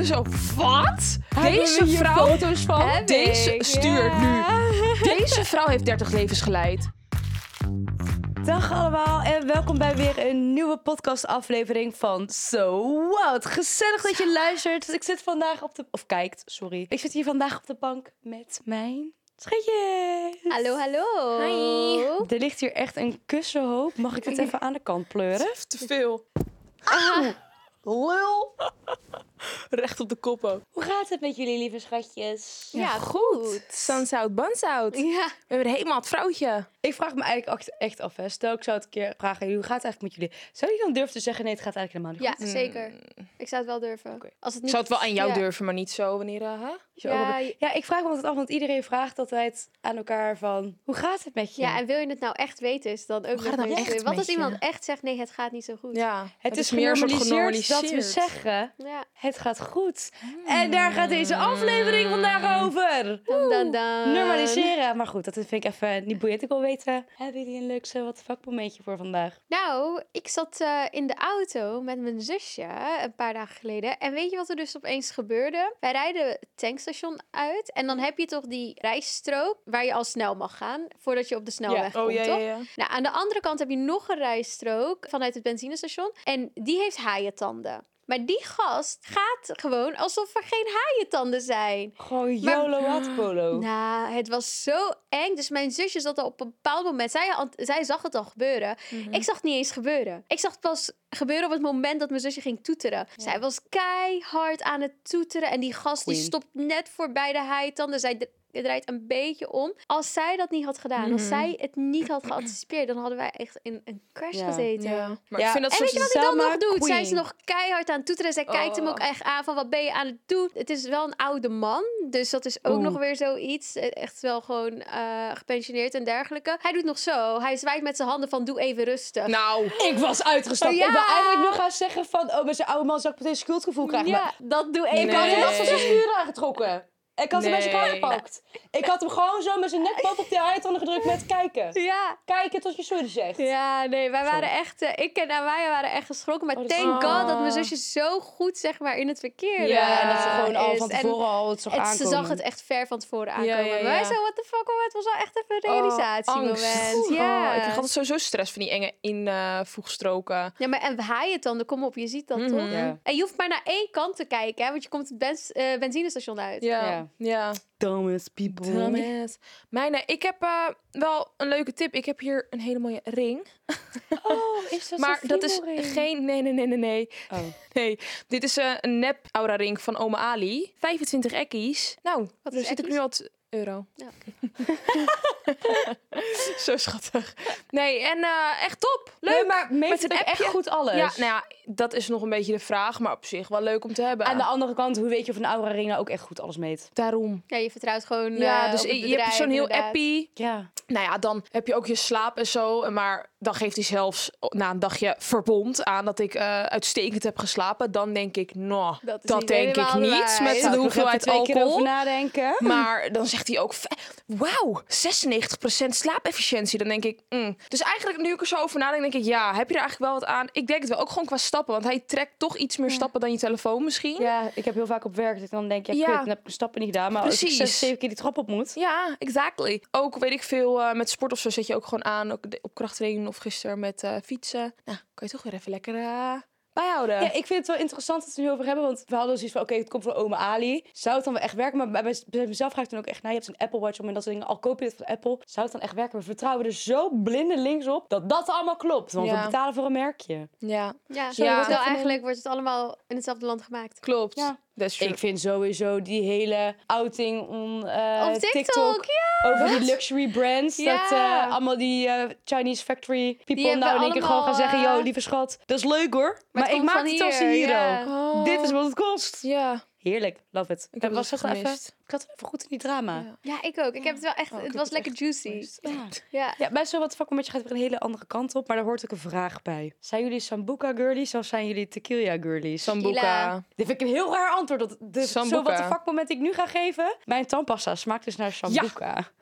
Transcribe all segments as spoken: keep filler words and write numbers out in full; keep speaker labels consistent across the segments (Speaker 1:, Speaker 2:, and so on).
Speaker 1: er zo, wat?
Speaker 2: Hebben
Speaker 1: Deze
Speaker 2: we hier
Speaker 1: vrouw,
Speaker 2: foto's van?
Speaker 3: Heb
Speaker 1: deze
Speaker 3: ik,
Speaker 1: stuurt
Speaker 3: ja.
Speaker 1: nu. Deze vrouw heeft dertig levens geleid.
Speaker 2: Dag allemaal en welkom bij weer een nieuwe podcastaflevering van So What. Gezellig dat je luistert. Ik zit vandaag op de... Of kijkt, sorry. Ik zit hier vandaag op de bank met mijn schatjes.
Speaker 3: Hallo, hallo.
Speaker 1: Hi.
Speaker 2: Er ligt hier echt een kussenhoop. Mag ik het even aan de kant pleuren?
Speaker 1: Te veel.
Speaker 2: Lul.
Speaker 1: Recht op de kop ook.
Speaker 2: Hoe gaat het met jullie, lieve schatjes?
Speaker 3: Ja, goed.
Speaker 1: Sunsout, buns-out.
Speaker 3: Ja.
Speaker 1: We hebben een helemaal het vrouwtje.
Speaker 2: Ik vraag me eigenlijk echt- echt af, hè. Stel, ik zou het een keer vragen, hoe gaat het eigenlijk met jullie? Zou je dan durven te zeggen, nee, het gaat eigenlijk helemaal niet
Speaker 3: Ja,
Speaker 2: goed?
Speaker 3: zeker. Ik zou het wel durven.
Speaker 2: Oké.
Speaker 3: Als het
Speaker 1: Ik
Speaker 3: niet...
Speaker 1: zou het wel aan jou
Speaker 3: ja.
Speaker 1: durven, maar niet zo wanneer... Uh, huh?
Speaker 2: Is je ook wel
Speaker 3: Ja,
Speaker 2: be-
Speaker 3: je-
Speaker 2: ja, ik vraag me altijd af, want iedereen vraagt altijd aan elkaar van, hoe gaat het met je?
Speaker 3: ja, en wil je het nou echt weten, is het dan ook
Speaker 1: Hoe gaat
Speaker 3: nog
Speaker 1: het nou
Speaker 3: weer
Speaker 1: echt
Speaker 3: zo- Wat
Speaker 1: met
Speaker 3: als
Speaker 1: je?
Speaker 3: iemand echt zegt, nee, het gaat niet zo goed.
Speaker 1: Ja,
Speaker 2: het is
Speaker 1: meer een soort
Speaker 2: genormaliseerd dat we
Speaker 1: genormaliseerd.
Speaker 2: zeggen,
Speaker 3: Ja.
Speaker 2: het gaat goed. En daar gaat deze aflevering vandaag over.
Speaker 3: Dan, dan, dan.
Speaker 2: Normaliseren. Maar goed, dat vind ik even niet boeiend. Ik wil weten, hebben jullie een leuk zo wat fuck momentje voor vandaag?
Speaker 3: Nou, ik zat eh, in de auto met mijn zusje een paar dagen geleden. En weet je wat er dus opeens gebeurde? Wij rijden het tankstation uit. En dan heb je toch die rijstrook waar je al snel mag gaan. Voordat je op de snelweg
Speaker 1: Oh
Speaker 3: komt,
Speaker 1: ja,
Speaker 3: toch?
Speaker 1: ja, ja.
Speaker 3: Nou, aan de andere kant heb je nog een rijstrook vanuit het benzinestation. En die heeft haaientanden. Maar die gast gaat gewoon alsof er geen haaientanden zijn.
Speaker 2: Gewoon
Speaker 3: Maar-
Speaker 2: YOLO waterpolo.
Speaker 3: Nou, het was zo eng. Dus mijn zusje zat al op een bepaald moment... Zij, had- zij zag het al gebeuren. Ik zag het niet eens gebeuren. Ik zag het pas gebeuren op het moment dat mijn zusje ging toeteren. Zij was keihard aan het toeteren. En die gast die
Speaker 2: Queen.
Speaker 3: stopt net voorbij de haaientanden. Zij d- draait een beetje om. Als zij dat niet had gedaan, als zij het niet had geanticipeerd... dan hadden wij echt in een crash
Speaker 2: Ja.
Speaker 3: gezeten.
Speaker 1: Ja. Maar
Speaker 2: Ja.
Speaker 1: ik vind dat
Speaker 3: En
Speaker 1: zo...
Speaker 3: weet je wat hij dan
Speaker 2: Selma
Speaker 3: nog doet?
Speaker 2: Queen.
Speaker 3: Zij is nog keihard aan het toeteren. Zij kijkt hem
Speaker 1: Oh.
Speaker 3: ook echt aan van wat ben je aan het doen? Het is wel een oude man. Dus dat is ook
Speaker 2: Oeh.
Speaker 3: nog weer zoiets. Eh, Echt wel gewoon eh, gepensioneerd en dergelijke. Hij doet nog zo. Hij zwaait met zijn handen van doe even rustig.
Speaker 1: Nou,
Speaker 2: Ik was uitgestapt.
Speaker 3: Oh, ja.
Speaker 2: Ik wil eigenlijk nog gaan zeggen van, oh, met zijn oude man zou ik meteen schuldgevoel krijgen.
Speaker 3: ja,
Speaker 2: Maar
Speaker 3: dat doe
Speaker 2: ik
Speaker 3: even
Speaker 2: had hem
Speaker 1: Nee.
Speaker 2: nog van zijn stuur aangetrokken. Ik had hem bij zijn
Speaker 1: Nee.
Speaker 2: kraag gepakt. Ik had hem gewoon zo met zijn nek boven op die haaientanden gedrukt met kijken.
Speaker 3: Ja.
Speaker 2: Kijken tot je sorry zegt.
Speaker 3: Ja, nee, wij waren echt... eh, ik en Amaya waren echt geschrokken. Maar
Speaker 2: Oh, dat is-
Speaker 3: thank God dat mijn
Speaker 1: Oh.
Speaker 3: zusje zo goed, zeg maar, in het verkeer
Speaker 2: Ja, en dat ze
Speaker 3: eh,
Speaker 2: gewoon al
Speaker 3: is.
Speaker 2: van
Speaker 3: En
Speaker 2: tevoren al het zag
Speaker 3: het-
Speaker 2: aankomen.
Speaker 3: Ze zag het echt ver van tevoren aankomen.
Speaker 1: ja, ja.
Speaker 3: Maar wij zo, what the fuck, oh, het was wel echt even een realisatiemoment.
Speaker 1: angst.
Speaker 3: ja.
Speaker 1: Oh, ik krijg altijd sowieso stress van die enge invoegstroken.
Speaker 3: Ja, maar en haaientanden, kom op, je ziet dat
Speaker 1: Mhm.
Speaker 3: toch?
Speaker 2: Ja.
Speaker 3: En je hoeft maar naar één kant te kijken, hè, want je komt het bens, eh, benzinestation uit.
Speaker 1: Ja,
Speaker 2: Ja.
Speaker 1: ja.
Speaker 2: Dumbass people.
Speaker 1: Dumbass. Mijn, eh, ik heb eh, wel een leuke tip. Ik heb hier een hele mooie ring.
Speaker 2: Oh, is dat
Speaker 1: maar
Speaker 2: zo'n
Speaker 1: dat is
Speaker 2: fiemelring?
Speaker 1: geen... Nee, nee, nee, nee, nee.
Speaker 2: Oh.
Speaker 1: Nee, dit is eh, een nep aura ring van oma Ali. vijfentwintig ekkies. Nou,
Speaker 3: Wat
Speaker 1: daar
Speaker 3: is
Speaker 1: zit ik
Speaker 3: ekkies?
Speaker 1: nu al... t- euro.
Speaker 3: Ja.
Speaker 1: Zo schattig. Nee, en eh, echt top. Leuk.
Speaker 2: Nee, maar meet
Speaker 1: Met
Speaker 2: het
Speaker 1: een
Speaker 2: ook echt
Speaker 1: appje.
Speaker 2: goed alles?
Speaker 1: Ja, nou ja, dat is nog een beetje de vraag. Maar op zich wel leuk om te hebben.
Speaker 2: Aan de andere kant, hoe weet je of een Aura Ring nou ook echt goed alles meet?
Speaker 1: Daarom.
Speaker 3: Ja, je vertrouwt gewoon
Speaker 1: Ja,
Speaker 3: eh,
Speaker 1: dus
Speaker 3: op het
Speaker 1: je
Speaker 3: bedrijf,
Speaker 1: hebt zo'n heel
Speaker 3: inderdaad.
Speaker 1: appie.
Speaker 2: Ja.
Speaker 1: Nou ja, dan heb je ook je slaap en zo. Maar dan geeft hij zelfs na een dagje verbond aan dat ik eh, uitstekend heb geslapen. Dan denk ik, nou,
Speaker 3: Dat
Speaker 1: dat,
Speaker 3: is niet
Speaker 1: denk ik
Speaker 3: helemaal de
Speaker 1: niet.
Speaker 3: waarheid.
Speaker 1: Met
Speaker 3: Zou
Speaker 1: de
Speaker 2: Nog even
Speaker 1: hoeveelheid
Speaker 2: twee keer over
Speaker 1: alcohol.
Speaker 2: nadenken.
Speaker 1: Maar dan zegt hij ook, "Ve- wauw, zesennegentig procent slaapefficiëntie." Dan denk ik, mm. Dus eigenlijk, nu ik er zo over nadenk, denk ik, ja, heb je er eigenlijk wel wat aan? Ik denk het wel, ook gewoon qua stappen. Want hij trekt toch iets meer stappen dan je telefoon misschien.
Speaker 2: Ja, ik heb heel vaak op werk dat ik dan denk, ja,
Speaker 1: Ja.
Speaker 2: kut, dan heb ik mijn stappen niet gedaan. Maar als ik
Speaker 1: Precies.
Speaker 2: zes, zeven keer die trap op moet.
Speaker 1: Ja, exactly. Ook weet ik veel, eh, met sport of zo zet je ook gewoon aan. Ook de- op krachttraining of gisteren met eh, fietsen. Nou, kan je toch weer even lekker eh, bijhouden.
Speaker 2: Ja, ik vind het wel interessant dat we het nu over hebben. Want we hadden zoiets van, oké, het komt van oma Ali. Zou het dan wel echt werken? Maar bij, mez- bij mezelf ga ik dan ook echt, nou, je hebt een Apple Watch om en dat soort dingen. Al koop je dit van Apple, zou het dan echt werken? We vertrouwen er zo blindelings op dat dat allemaal klopt. Want
Speaker 1: Ja.
Speaker 2: we betalen voor een merkje.
Speaker 1: Ja,
Speaker 3: Ja,
Speaker 1: Ja.
Speaker 3: terwijl
Speaker 2: even-
Speaker 3: eigenlijk wordt het allemaal in hetzelfde land gemaakt.
Speaker 1: klopt.
Speaker 2: Ja.
Speaker 1: That's true.
Speaker 2: Ik vind sowieso die hele outing on, eh,
Speaker 3: Op TikTok, ja!
Speaker 2: over die luxury brands.
Speaker 3: Ja.
Speaker 2: Dat eh, allemaal die eh, Chinese factory people
Speaker 3: hebben
Speaker 2: nou in één keer gewoon gaan
Speaker 3: allemaal,
Speaker 2: zeggen...
Speaker 3: eh,
Speaker 2: Yo, lieve schat, dat is leuk hoor. Maar,
Speaker 3: het
Speaker 2: ik
Speaker 3: komt
Speaker 2: maak
Speaker 3: van
Speaker 2: het als
Speaker 3: hier,
Speaker 2: hier
Speaker 3: ja.
Speaker 1: Oh.
Speaker 2: Dit is wat het kost.
Speaker 1: Ja.
Speaker 2: Heerlijk, love it.
Speaker 1: Ik heb
Speaker 2: was
Speaker 1: het
Speaker 2: dat even,
Speaker 1: gemist.
Speaker 2: ik had even goed in die drama.
Speaker 1: Ja.
Speaker 3: Ja, ik ook. Ik heb het wel echt...
Speaker 1: Oh, ik
Speaker 3: het
Speaker 1: heb
Speaker 3: was
Speaker 1: het
Speaker 3: lekker
Speaker 1: echt
Speaker 3: juicy.
Speaker 1: gemist.
Speaker 2: Ja.
Speaker 3: Ja.
Speaker 2: Ja, bij zo wat vakmomentje gaat weer een hele andere kant op. Maar daar hoort ook een vraag bij. Zijn jullie Sambuca girlies of zijn jullie tequila girlies?
Speaker 1: Sambuca.
Speaker 2: Dit vind ik een heel raar antwoord. Dat de, zo
Speaker 1: Sambuca.
Speaker 2: wat de vakmoment die ik nu ga geven. Mijn tandpasta smaakt dus naar Sambuca.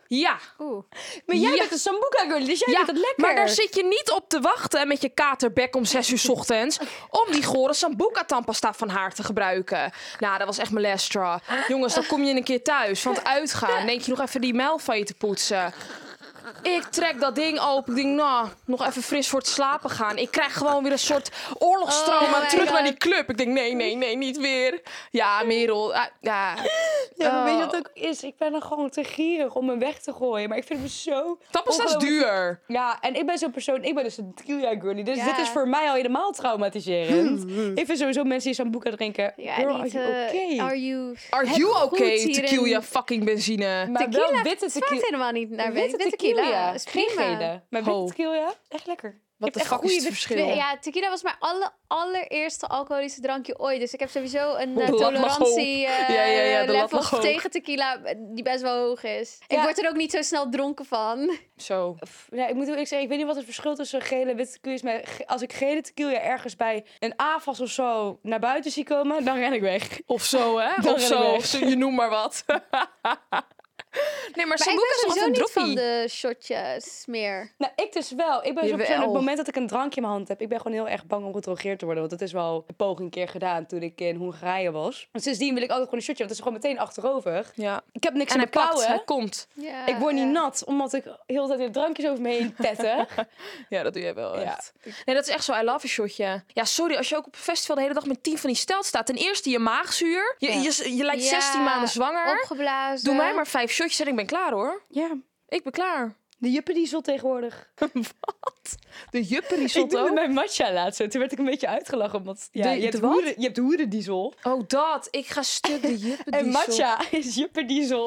Speaker 1: Ja.
Speaker 3: Oeh.
Speaker 2: Maar jij
Speaker 1: Ja.
Speaker 2: bent een sambuca girl, dus jij
Speaker 1: Ja,
Speaker 2: vindt het lekker.
Speaker 1: maar daar zit je niet op te wachten met je katerbek om zes uur 's ochtends om die gore sambuca tandpasta van haar te gebruiken. Nou, dat was echt molestra. Jongens, dan kom je een keer thuis van het uitgaan. Denk je nog even die mijl van je te poetsen. Ik trek dat ding open. Ik denk, nou, nog even fris voor het slapen gaan. Ik krijg gewoon weer een soort oorlogstrauma
Speaker 3: Oh my
Speaker 1: terug
Speaker 3: God.
Speaker 1: naar die club. Ik denk, nee, nee, nee, niet weer. Ja, Merel. ah, ja.
Speaker 2: Ja, maar weet je
Speaker 1: Oh.
Speaker 2: wat ook is? Ik ben dan gewoon te gierig om hem weg te gooien. Maar ik vind hem zo...
Speaker 1: Tandpasta is
Speaker 2: ongelooflijk-
Speaker 1: duur.
Speaker 2: Ja, en ik ben zo'n persoon... Ik ben dus een tequila girlie. Dus
Speaker 3: Ja.
Speaker 2: dit is voor mij al helemaal traumatiserend. Ik vind sowieso mensen die sambuca drinken...
Speaker 3: Ja,
Speaker 2: Girl,
Speaker 3: niet,
Speaker 2: are you
Speaker 3: eh,
Speaker 2: okay?
Speaker 3: Are you...
Speaker 1: Are
Speaker 3: Het
Speaker 1: you
Speaker 3: goed
Speaker 1: okay,
Speaker 3: hierin.
Speaker 1: tequila fucking benzine?
Speaker 2: Maar
Speaker 3: Tequila
Speaker 2: wel witte
Speaker 3: smaakt
Speaker 2: tequila.
Speaker 3: helemaal niet naar
Speaker 2: Witte
Speaker 3: witte
Speaker 2: tequila.
Speaker 3: tequila. Is
Speaker 2: Geen
Speaker 3: prima.
Speaker 2: gele. Maar
Speaker 1: Ho.
Speaker 2: witte tequila, echt lekker.
Speaker 1: Wat
Speaker 2: Je
Speaker 1: de
Speaker 2: hebt echt
Speaker 1: fuck is
Speaker 2: goede
Speaker 1: het
Speaker 2: witte
Speaker 1: verschil?
Speaker 3: Ja, tequila was mijn aller, allereerste alcoholische drankje ooit. Dus ik heb sowieso een
Speaker 1: De
Speaker 3: eh,
Speaker 1: lat mag
Speaker 3: tolerantie
Speaker 1: hoog.
Speaker 3: eh,
Speaker 1: Ja, ja, ja, de lat
Speaker 3: level
Speaker 1: mag hoog.
Speaker 3: tegen tequila eh, die best wel hoog is. Ik
Speaker 2: Ja.
Speaker 3: word er ook niet zo snel dronken van.
Speaker 1: Zo.
Speaker 2: Pff, Ja, ik moet eerlijk zeggen, ik weet niet wat het verschil tussen gele en witte tequila is. Maar ge- als ik gele tequila ergens bij een A F A S of zo naar buiten zie komen, dan ren ik weg.
Speaker 1: Of zo, hè?
Speaker 2: Dan
Speaker 1: Of
Speaker 2: ren ik
Speaker 1: zo,
Speaker 2: weg.
Speaker 1: of zo, je noem maar wat. Nee, maar
Speaker 3: Maar ik
Speaker 1: sambuca
Speaker 3: ben
Speaker 1: is altijd
Speaker 3: sowieso
Speaker 1: een
Speaker 3: niet van
Speaker 1: droppie.
Speaker 3: de shotjes meer.
Speaker 2: Nou, ik dus wel. Ik ben zo
Speaker 1: Jawel.
Speaker 2: persoon, op het moment dat ik een drankje in mijn hand heb, ik ben gewoon heel erg bang om gedrogeerd te worden. Want dat is wel een poging een keer gedaan toen ik in Hongarije was. En sindsdien wil ik altijd gewoon een shotje, want het is gewoon meteen achterover.
Speaker 1: Ja.
Speaker 2: Ik heb niks
Speaker 1: En
Speaker 2: in
Speaker 1: hij
Speaker 2: mijn
Speaker 1: pakt,
Speaker 2: klauwen.
Speaker 1: hij komt.
Speaker 3: Ja,
Speaker 2: Ik word niet
Speaker 3: ja.
Speaker 2: nat, omdat ik heel de tijd weer drankjes over me heen tetten.
Speaker 1: Ja, dat doe jij wel
Speaker 2: Ja.
Speaker 1: echt. Nee, dat is echt zo. I love a shotje. Ja, sorry, als je ook op een festival de hele dag met tien van die stelt staat. Ten eerste je maagzuur. Je,
Speaker 2: Ja.
Speaker 1: je, je lijkt
Speaker 3: Ja,
Speaker 1: zestien maanden zwanger.
Speaker 3: Opgeblazen.
Speaker 1: Doe mij maar vijf shotjes en ik ben klaar, hoor.
Speaker 2: Ja,
Speaker 1: Ik ben klaar.
Speaker 2: de juppendiesel tegenwoordig.
Speaker 1: Wat? De juppen
Speaker 2: Ik
Speaker 1: risotto?
Speaker 2: doe mijn matcha laatst zo. Toen werd ik een beetje uitgelachen. Omdat, ja,
Speaker 1: De-
Speaker 2: je, hebt
Speaker 1: de wat?
Speaker 2: hoeren, je hebt hoerendiesel.
Speaker 1: Oh, dat. Ik ga stuk de juppen
Speaker 2: En matcha is juppendiesel.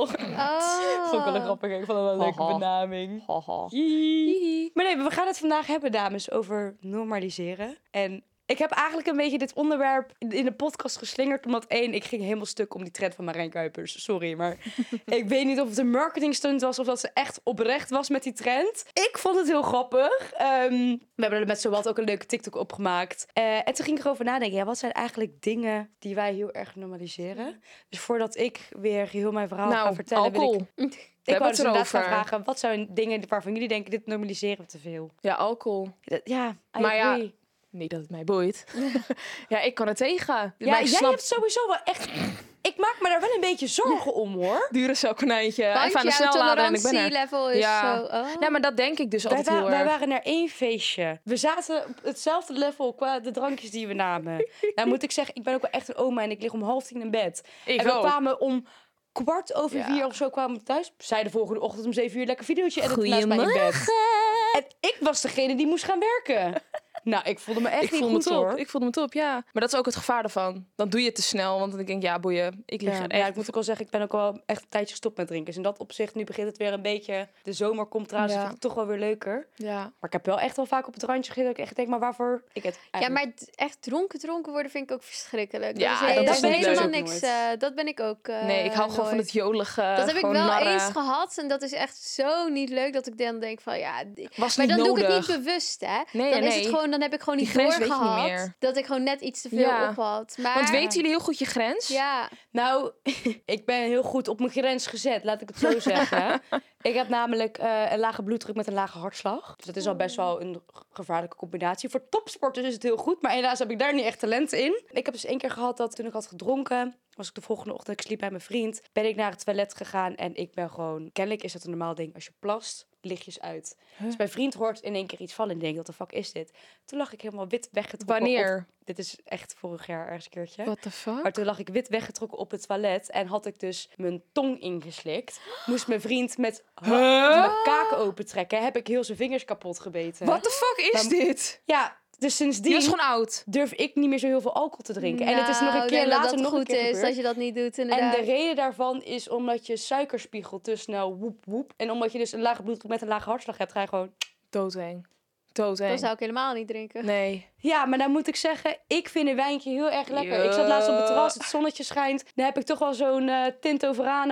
Speaker 3: Oh.
Speaker 2: Vond ik wel een grappig. Ik vond het wel een leuke
Speaker 1: Haha.
Speaker 2: benaming.
Speaker 1: Haha.
Speaker 2: Hihi. Maar nee, we gaan het vandaag hebben, dames, over normaliseren. En ik heb eigenlijk een beetje dit onderwerp in de podcast geslingerd. Omdat één, ik ging helemaal stuk om die trend van Marijn Kuipers. Sorry, maar ik weet niet of het een marketingstunt was of dat ze echt oprecht was met die trend. Ik vond het heel grappig. Ehm, we hebben er met zowat ook een leuke TikTok op gemaakt. Eh, en toen ging ik erover nadenken. Ja, wat zijn eigenlijk dingen die wij heel erg normaliseren? Dus voordat ik weer heel mijn verhaal ga
Speaker 1: Nou,
Speaker 2: vertellen, wil
Speaker 1: alcohol.
Speaker 2: ik...
Speaker 1: We
Speaker 2: Ik
Speaker 1: hebben
Speaker 2: wou dus
Speaker 1: het
Speaker 2: inderdaad gaan
Speaker 1: erover.
Speaker 2: vragen, wat zijn dingen waarvan jullie denken, dit normaliseren we te veel?
Speaker 1: Ja, alcohol.
Speaker 2: Dat- Ja, I
Speaker 1: Maar ja,
Speaker 2: agree.
Speaker 1: Niet dat het mij boeit. Ja, ik kan het tegen.
Speaker 2: Ja,
Speaker 1: Maar ik
Speaker 2: jij
Speaker 1: snap
Speaker 2: hebt sowieso wel echt... Ik maak me daar wel een beetje zorgen om, hoor.
Speaker 1: dure celkonijntje.
Speaker 3: Want
Speaker 1: Even aan de
Speaker 3: jouw
Speaker 1: snellader en ik ben er.
Speaker 3: tolerantielevel is
Speaker 1: Ja.
Speaker 3: zo... Oh.
Speaker 1: Nee, maar dat denk ik dus
Speaker 2: Wij,
Speaker 1: altijd
Speaker 2: wa-
Speaker 1: heel
Speaker 2: wij
Speaker 1: erg.
Speaker 2: waren naar één feestje. We zaten op hetzelfde level qua de drankjes die we namen. Nou moet ik zeggen, ik ben ook wel echt een oma en ik lig om half tien in bed.
Speaker 1: Ik
Speaker 2: en we
Speaker 1: ook.
Speaker 2: kwamen om kwart over
Speaker 1: Ja.
Speaker 2: vier of zo kwamen we thuis. Zij de volgende ochtend om zeven uur lekker videootje editen naast mij in bed. En ik was degene die moest gaan werken. Nou, ik voelde me echt
Speaker 1: Ik
Speaker 2: niet
Speaker 1: voelde me
Speaker 2: goed,
Speaker 1: top.
Speaker 2: hoor.
Speaker 1: Ik voelde me top, ja. Maar dat is ook het gevaar ervan. Dan doe je het te snel, want dan denk ik, ja, boeien. Ik lig
Speaker 2: Ja,
Speaker 1: er
Speaker 2: ja,
Speaker 1: echt.
Speaker 2: ik moet ook wel zeggen, ik ben ook wel echt een tijdje gestopt met drinken. Dus in dat opzicht, nu begint het weer een beetje... De zomer komt eraan, dus
Speaker 1: Ja.
Speaker 2: vind ik het toch wel weer leuker.
Speaker 1: Ja.
Speaker 2: Maar ik heb wel echt wel vaak op het randje gezeten dat ik echt denk, maar waarvoor? Ik het
Speaker 3: Ja,
Speaker 2: eigenlijk...
Speaker 3: maar d- echt dronken dronken worden vind ik ook verschrikkelijk.
Speaker 1: Ja,
Speaker 3: dat is,
Speaker 1: dat
Speaker 3: dat
Speaker 1: is
Speaker 3: ben
Speaker 1: niet
Speaker 3: helemaal
Speaker 1: leuk.
Speaker 3: niks. eh, dat ben ik ook. eh,
Speaker 1: Nee, ik hou gewoon van
Speaker 3: nooit.
Speaker 1: het jolige.
Speaker 3: Dat heb ik
Speaker 1: gewoon
Speaker 3: wel
Speaker 1: narren.
Speaker 3: eens gehad en dat is echt zo niet leuk dat ik dan denk van ja. d-
Speaker 1: Was
Speaker 3: Maar
Speaker 1: niet
Speaker 3: dan doe ik
Speaker 1: nodig.
Speaker 3: het niet bewust, hè?
Speaker 1: Nee,
Speaker 3: dan is
Speaker 1: nee.
Speaker 3: het gewoon, dan heb ik gewoon
Speaker 1: Die
Speaker 3: niet
Speaker 1: grens weet je niet
Speaker 3: doorgehad
Speaker 1: meer.
Speaker 3: dat ik gewoon net iets te veel
Speaker 1: Ja.
Speaker 3: op had. Maar
Speaker 1: Want weten jullie heel goed je grens?
Speaker 3: ja,
Speaker 2: Nou, ik ben heel goed op mijn grens gezet, laat ik het zo zeggen. Ik heb namelijk eh, een lage bloeddruk met een lage hartslag. Dus dat is al best wel een gevaarlijke combinatie. Voor topsporters is het heel goed, maar helaas heb ik daar niet echt talent in. Ik heb dus één keer gehad dat toen ik had gedronken... was ik de volgende ochtend, ik sliep bij mijn vriend... ben ik naar het toilet gegaan en ik ben gewoon... Kennelijk is dat een normaal ding. Als je plast, lichtjes uit. Dus mijn vriend hoort in één keer iets vallen en denkt, wat de fuck is dit? Toen lag ik helemaal wit weggetrokken.
Speaker 1: Wanneer?
Speaker 2: op- Dit is echt vorig jaar ergens een keertje.
Speaker 1: What the fuck?
Speaker 2: Maar toen lag ik wit weggetrokken op het toilet en had ik dus mijn tong ingeslikt. Moest mijn vriend met
Speaker 1: Huh?
Speaker 2: mijn kaak opentrekken. Heb ik heel zijn vingers kapot gebeten.
Speaker 1: What the fuck is
Speaker 2: Maar-
Speaker 1: dit?
Speaker 2: Ja, dus
Speaker 1: Die
Speaker 2: sindsdien
Speaker 1: was gewoon oud.
Speaker 2: durf ik niet meer zo heel veel alcohol te drinken. en het is nog
Speaker 3: Nou,
Speaker 2: een
Speaker 3: ik
Speaker 2: keer
Speaker 3: denk dat
Speaker 2: later
Speaker 3: dat
Speaker 2: nog
Speaker 3: goed
Speaker 2: een keer
Speaker 3: is
Speaker 2: gebeurd.
Speaker 3: dat je dat niet doet
Speaker 2: En
Speaker 3: inderdaad.
Speaker 2: de reden daarvan is omdat je suikerspiegel te snel woep woep. En omdat je dus een lage bloeddruk met een lage hartslag hebt, ga je gewoon...
Speaker 1: Doodeng. Doodeng.
Speaker 3: Dan zou ik helemaal niet drinken.
Speaker 1: Nee.
Speaker 2: Ja, maar dan moet ik zeggen, ik vind een wijntje heel erg lekker. Ik zat laatst op het terras, het zonnetje schijnt. Dan heb ik toch wel zo'n eh, Tinto Verano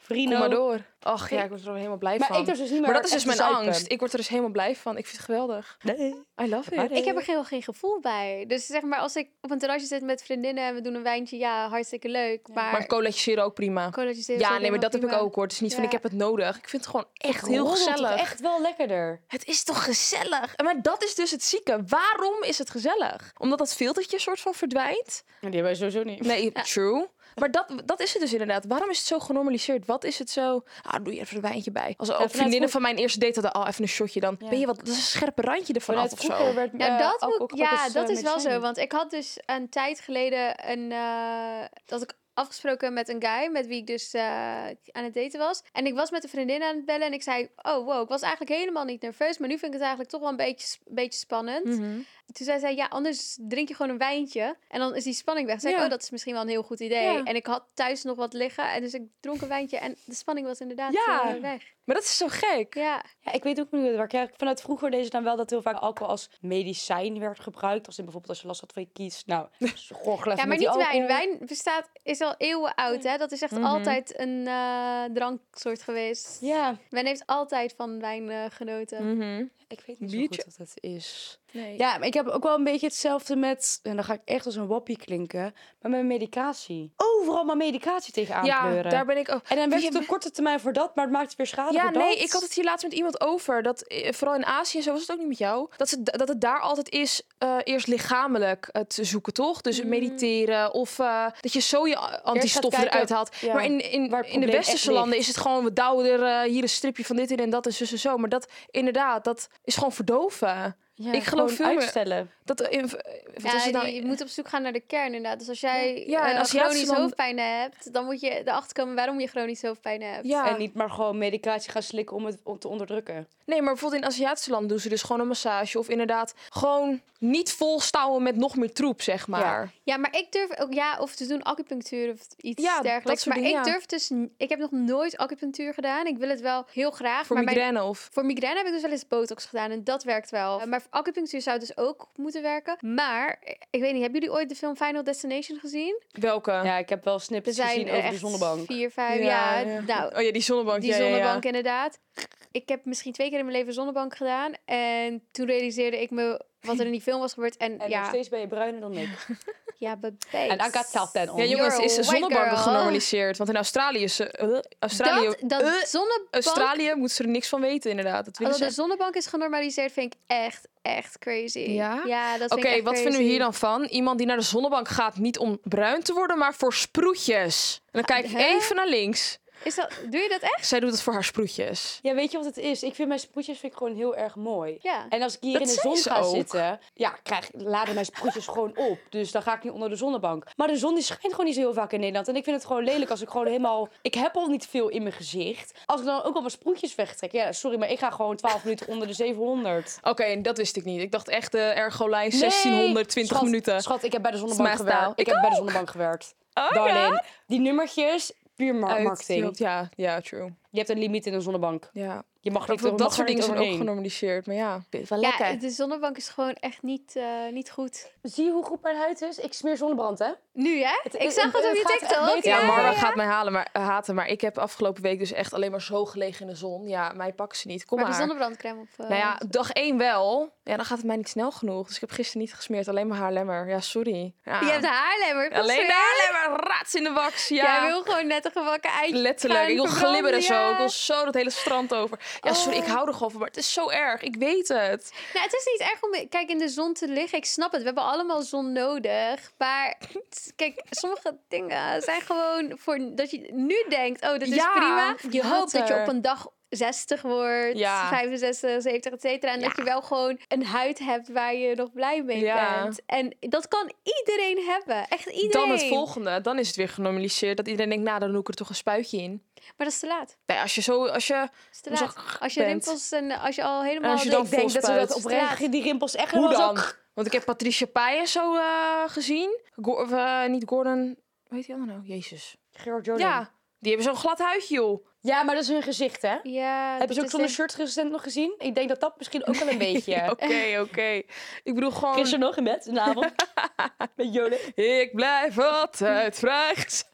Speaker 2: Vrienden.
Speaker 1: Kom maar door. Ach ja, ik word er helemaal blij
Speaker 2: Maar
Speaker 1: van.
Speaker 2: ik durf dus niet meer
Speaker 1: maar dat is dus
Speaker 2: echt
Speaker 1: mijn
Speaker 2: te zuipen.
Speaker 1: angst. Ik word er dus helemaal blij van. Ik vind het geweldig.
Speaker 2: Nee.
Speaker 1: I love it.
Speaker 3: Ik heb er heel geen gevoel bij. Dus zeg maar, als ik op een terrasje zit met vriendinnen en we doen een wijntje, ja, hartstikke leuk. Maar,
Speaker 1: Maar een colaatje zero ook prima.
Speaker 3: colaatje zero
Speaker 1: Ja,
Speaker 3: is
Speaker 1: nee, maar
Speaker 3: helemaal
Speaker 1: dat heb ik
Speaker 3: prima.
Speaker 1: ook hoor. Het is niet van
Speaker 3: Ja.
Speaker 1: ik heb het nodig. Ik vind het gewoon echt heel
Speaker 2: Roddelt toch
Speaker 1: gezellig.
Speaker 2: echt wel lekkerder.
Speaker 1: Het is toch gezellig? Maar dat is dus het zieke. Waarom is het gezellig? Omdat dat filtertje soort van verdwijnt?
Speaker 2: Die hebben wij sowieso niet.
Speaker 1: Nee, true. Maar dat, dat is het dus inderdaad. Waarom is het zo genormaliseerd? Wat is het zo... Ah, doe je even een wijntje bij. Als ook
Speaker 2: vanuit
Speaker 1: vriendinnen
Speaker 2: vroeg-
Speaker 1: van mijn eerste date hadden... al even een shotje. Dan
Speaker 2: Ja.
Speaker 1: ben je wat... Dat is een scherpe randje ervan
Speaker 2: Vanuit
Speaker 1: af of
Speaker 2: vroeger
Speaker 1: zo.
Speaker 2: werd
Speaker 3: Nou,
Speaker 2: eh,
Speaker 3: dat,
Speaker 2: ook,
Speaker 3: moet-
Speaker 2: ook
Speaker 3: ja,
Speaker 2: als,
Speaker 3: dat
Speaker 2: eh,
Speaker 3: is wel
Speaker 2: medicijn.
Speaker 3: zo. Want ik had dus een tijd geleden een... eh, dat ik afgesproken met een guy met wie ik dus eh, aan het daten was. En ik was met een vriendin aan het bellen en ik zei... Oh, wow, ik was eigenlijk helemaal niet nerveus. Maar nu vind ik het eigenlijk toch wel een beetje, sp- beetje spannend.
Speaker 1: Mhm.
Speaker 3: Toen zei zij, ja, anders drink je gewoon een wijntje. En dan is die spanning weg. Toen zei ik,
Speaker 1: Ja.
Speaker 3: oh, dat is misschien wel een heel goed idee.
Speaker 1: Ja.
Speaker 3: En ik had thuis nog wat liggen. En dus ik dronk een wijntje en de spanning was inderdaad
Speaker 1: Ja.
Speaker 3: eh, weg.
Speaker 1: Maar dat is zo gek.
Speaker 3: Ja.
Speaker 2: Ja, ik weet ook niet hoe het werkt. Ja, vanuit vroeger deden ze dan wel dat heel vaak alcohol als medicijn werd gebruikt. Als in bijvoorbeeld als je last had van je kies. Nou, gorgel even
Speaker 3: Ja, maar
Speaker 2: met die
Speaker 3: niet wijn.
Speaker 2: alcohol.
Speaker 3: Wijn bestaat, is al eeuwen oud, hè. Dat is echt
Speaker 1: Mhm.
Speaker 3: altijd een eh, dranksoort geweest.
Speaker 2: Ja,
Speaker 3: Men heeft altijd van wijn eh, genoten.
Speaker 1: Mhm.
Speaker 2: ik weet niet zo
Speaker 1: Biertje?
Speaker 2: goed wat het is.
Speaker 1: Nee.
Speaker 2: Ja, maar ik heb ook wel een beetje hetzelfde met... En dan ga ik echt als een wappie klinken. Maar met medicatie. Overal maar medicatie tegenaan
Speaker 1: Ja,
Speaker 2: kleuren.
Speaker 1: daar ben ik ook.
Speaker 2: En dan werkt
Speaker 1: Wie-
Speaker 2: het op korte termijn voor dat, maar het maakt weer schade
Speaker 1: Ja,
Speaker 2: voor dat.
Speaker 1: nee, ik had het hier laatst met iemand over. Dat eh, vooral in Azië, en zo was het ook niet met jou. Dat, ze, dat het daar altijd is eh, eerst lichamelijk het zoeken, toch? Dus
Speaker 2: Mm.
Speaker 1: mediteren of eh, dat je zo je antistoffen
Speaker 2: kijken,
Speaker 1: eruit haalt.
Speaker 2: ja,
Speaker 1: maar in, in,
Speaker 2: waar het
Speaker 1: in de
Speaker 2: probleem
Speaker 1: westerse
Speaker 2: echt
Speaker 1: landen
Speaker 2: ligt.
Speaker 1: is het gewoon, we douwen er eh, hier een stripje van dit in en dat en zus en zo. Maar dat, inderdaad, dat is gewoon verdoven.
Speaker 2: Ja,
Speaker 1: ik geloof
Speaker 2: gewoon
Speaker 1: veel meer-
Speaker 2: uitstellen.
Speaker 1: Dat, eh, in- wat
Speaker 3: Ja,
Speaker 1: is het nou?
Speaker 3: die- je moet op zoek gaan naar de kern inderdaad. Dus als jij
Speaker 1: Ja,
Speaker 3: ja,
Speaker 1: en Aziatische
Speaker 3: chronische
Speaker 1: landen-
Speaker 3: hoofdpijn hebt, dan moet je erachter komen waarom je chronische hoofdpijn hebt.
Speaker 1: Ja.
Speaker 2: En niet maar gewoon medicatie gaan slikken om het om te onderdrukken.
Speaker 1: Nee, maar bijvoorbeeld in Aziatische landen doen ze dus gewoon een massage. Of inderdaad gewoon niet volstouwen met nog meer troep, zeg maar.
Speaker 3: Ja, maar ik durf ook, ja, of te doen acupunctuur of iets
Speaker 1: Ja, dat
Speaker 3: dergelijks.
Speaker 1: soort
Speaker 3: Maar
Speaker 1: dingen,
Speaker 3: ik
Speaker 1: ja.
Speaker 3: durf dus, n- ik heb nog nooit acupunctuur gedaan. Ik wil het wel heel graag.
Speaker 1: Voor
Speaker 3: maar mijn-
Speaker 1: migraine of...
Speaker 3: voor migraine heb ik dus wel eens botox gedaan en dat werkt wel. Uh, maar voor acupunctuur zou dus ook moeten werken. Maar, eh, ik weet niet, hebben jullie ooit de film Final Destination gezien?
Speaker 1: Welke?
Speaker 2: Ja, ik heb wel
Speaker 3: Er
Speaker 2: snippets
Speaker 3: zijn
Speaker 2: gezien
Speaker 3: er
Speaker 2: over de
Speaker 3: echt
Speaker 2: zonnebank.
Speaker 3: vier, vijf, ja. Nou,
Speaker 1: Oh ja, die zonnebank.
Speaker 3: die
Speaker 1: ja, ja, ja.
Speaker 3: zonnebank inderdaad. Ik heb misschien twee keer in mijn leven zonnebank gedaan. En toen realiseerde ik me wat er in die film was gebeurd. En,
Speaker 2: En
Speaker 3: ja,
Speaker 2: nog steeds ben je bruiner dan ik.
Speaker 3: ja, bebeet.
Speaker 2: En Anka telt ten om.
Speaker 1: Ja, jongens,
Speaker 3: You're
Speaker 1: is
Speaker 3: a
Speaker 1: de
Speaker 3: white
Speaker 1: zonnebanken
Speaker 3: girl.
Speaker 1: genormaliseerd? Want in Australië is ze... eh, Australië,
Speaker 3: dat, dat
Speaker 1: eh,
Speaker 3: zonnebank,
Speaker 1: Australië moet ze er niks van weten, inderdaad. Dat willen
Speaker 3: als
Speaker 1: ze
Speaker 3: de zonnebank is genormaliseerd, vind ik echt, echt crazy.
Speaker 1: Ja?
Speaker 3: Ja, dat
Speaker 1: Oké,
Speaker 3: vind ik echt
Speaker 1: wat
Speaker 3: crazy.
Speaker 1: vinden we hier dan van? Iemand die naar de zonnebank gaat, niet om bruin te worden, maar voor sproetjes. En dan kijk ik
Speaker 3: Hè?
Speaker 1: even naar links.
Speaker 3: Is dat, doe je dat echt?
Speaker 1: Zij doet het voor haar sproetjes.
Speaker 2: Ja, weet je wat het is? Ik vind mijn sproetjes vind ik gewoon heel erg mooi.
Speaker 3: Ja.
Speaker 2: En als ik hier
Speaker 1: Dat
Speaker 2: in de
Speaker 1: zei
Speaker 2: zon
Speaker 1: ze
Speaker 2: ga
Speaker 1: ook.
Speaker 2: zitten, ja, krijg, laden mijn sproetjes gewoon op. Dus dan ga ik niet onder de zonnebank. Maar de zon die schijnt gewoon niet zo heel vaak in Nederland. En ik vind het gewoon lelijk als ik gewoon helemaal... Ik heb al niet veel in mijn gezicht. Als ik dan ook al mijn sproetjes wegtrek. Ja, sorry, maar ik ga gewoon twaalf minuten onder de zevenhonderd.
Speaker 1: Oké, dat wist ik niet. Ik dacht echt de ergolijn
Speaker 2: Nee,
Speaker 1: zestienhonderdtwintig
Speaker 2: schat,
Speaker 1: minuten.
Speaker 2: Schat, ik heb bij de zonnebank
Speaker 1: Is mijn stijl.
Speaker 2: gewerkt. Ik,
Speaker 1: Ik
Speaker 2: heb bij de
Speaker 1: ook.
Speaker 2: zonnebank gewerkt.
Speaker 1: Oh,
Speaker 2: Darling, die nummertjes, puur mar-
Speaker 1: Uit-
Speaker 2: marketing.
Speaker 1: Ja, ja, true.
Speaker 2: Je hebt een limiet in een zonnebank.
Speaker 1: Ja.
Speaker 2: Je mag niet,
Speaker 1: Dat,
Speaker 2: er
Speaker 1: dat
Speaker 2: mag er
Speaker 1: soort dingen
Speaker 2: niet
Speaker 1: zijn ook
Speaker 2: overheen.
Speaker 1: genormaliseerd. Maar ja, ik vind het wel
Speaker 3: Ja,
Speaker 1: lekker.
Speaker 3: de zonnebank is gewoon echt niet, eh, niet goed.
Speaker 2: Zie je hoe goed mijn huid is? Ik smeer zonnebrand, hè?
Speaker 3: Nu, hè?
Speaker 2: Het-
Speaker 3: ik
Speaker 2: het-
Speaker 3: zag het op
Speaker 2: het
Speaker 3: je
Speaker 2: gaat echt
Speaker 3: TikTok.
Speaker 2: beter.
Speaker 1: Ja,
Speaker 2: Ja,
Speaker 1: Marwa
Speaker 2: ja.
Speaker 1: gaat mij halen, maar, uh, haten. Maar ik heb afgelopen week dus echt alleen maar zo gelegen in de zon. Ja, mij pakken ze niet. Kom
Speaker 3: Maar
Speaker 1: maar.
Speaker 3: de zonnebrandcrème op. eh,
Speaker 1: Nou ja, dag één wel. Ja, dan gaat het mij niet snel genoeg. Dus ik heb gisteren niet gesmeerd. Alleen maar haarlemmer. Ja, sorry. Ja.
Speaker 3: Je hebt haarlemmer.
Speaker 1: Alleen de haarlemmer. Rats in de wax. Ja.
Speaker 3: Jij wil gewoon net een gebakken eitje
Speaker 1: Letterlijk.
Speaker 3: gaan
Speaker 1: Ik wil
Speaker 3: verbranden,
Speaker 1: glibberen zo.
Speaker 3: ja.
Speaker 1: Ik wil zo dat hele strand over. Ja, sorry.
Speaker 3: Oh.
Speaker 1: Ik hou er gewoon van. Maar het is zo erg. Ik weet het.
Speaker 3: Nou, het is niet erg om kijk, in de zon te liggen. Ik snap het. We hebben allemaal zon nodig. Maar kijk, sommige dingen zijn gewoon voor dat je nu denkt, oh, dat is
Speaker 1: Ja,
Speaker 3: prima. Je hoopt dat je
Speaker 1: later.
Speaker 3: op een dag zestig wordt,
Speaker 1: Ja.
Speaker 3: vijfenzestig, zeventig, et cetera. En dat
Speaker 1: Ja.
Speaker 3: je wel gewoon een huid hebt waar je nog blij mee
Speaker 1: Ja.
Speaker 3: bent. En dat kan iedereen hebben. Echt iedereen.
Speaker 1: Dan het volgende. Dan is het weer genormaliseerd. Dat iedereen denkt, nou, dan doe ik er toch een spuitje in.
Speaker 3: Maar dat is te laat.
Speaker 1: Nee, als je zo... Als je,
Speaker 3: Dat is te
Speaker 1: Hoe
Speaker 3: laat.
Speaker 1: zo
Speaker 3: Als je
Speaker 1: bent.
Speaker 3: rimpels en als je al helemaal...
Speaker 1: als je
Speaker 3: de-
Speaker 1: dan
Speaker 2: Ik denk dat ze
Speaker 1: volspuit.
Speaker 2: dat oprecht, die rimpels echt
Speaker 1: hoe
Speaker 2: helemaal
Speaker 1: dan?
Speaker 2: zo-
Speaker 1: Want ik heb Patricia Pai en zo eh, gezien. Go of, eh, niet Gordon... Hoe heet die andere nou? Jezus.
Speaker 2: Gerard Joling.
Speaker 1: Ja, die hebben zo'n glad huidje, joh.
Speaker 2: Ja, maar dat is hun gezicht, hè?
Speaker 3: Ja,
Speaker 2: Hebben
Speaker 3: dat
Speaker 2: ze ook
Speaker 3: is
Speaker 2: zonder
Speaker 3: denk-
Speaker 2: shirt recent nog gezien? Ik denk dat dat misschien ook wel een beetje...
Speaker 1: Oké, oké. Ik bedoel gewoon...
Speaker 2: Gisteren nog in bed, een avond. Met Joling.
Speaker 1: Ik blijf altijd vrij.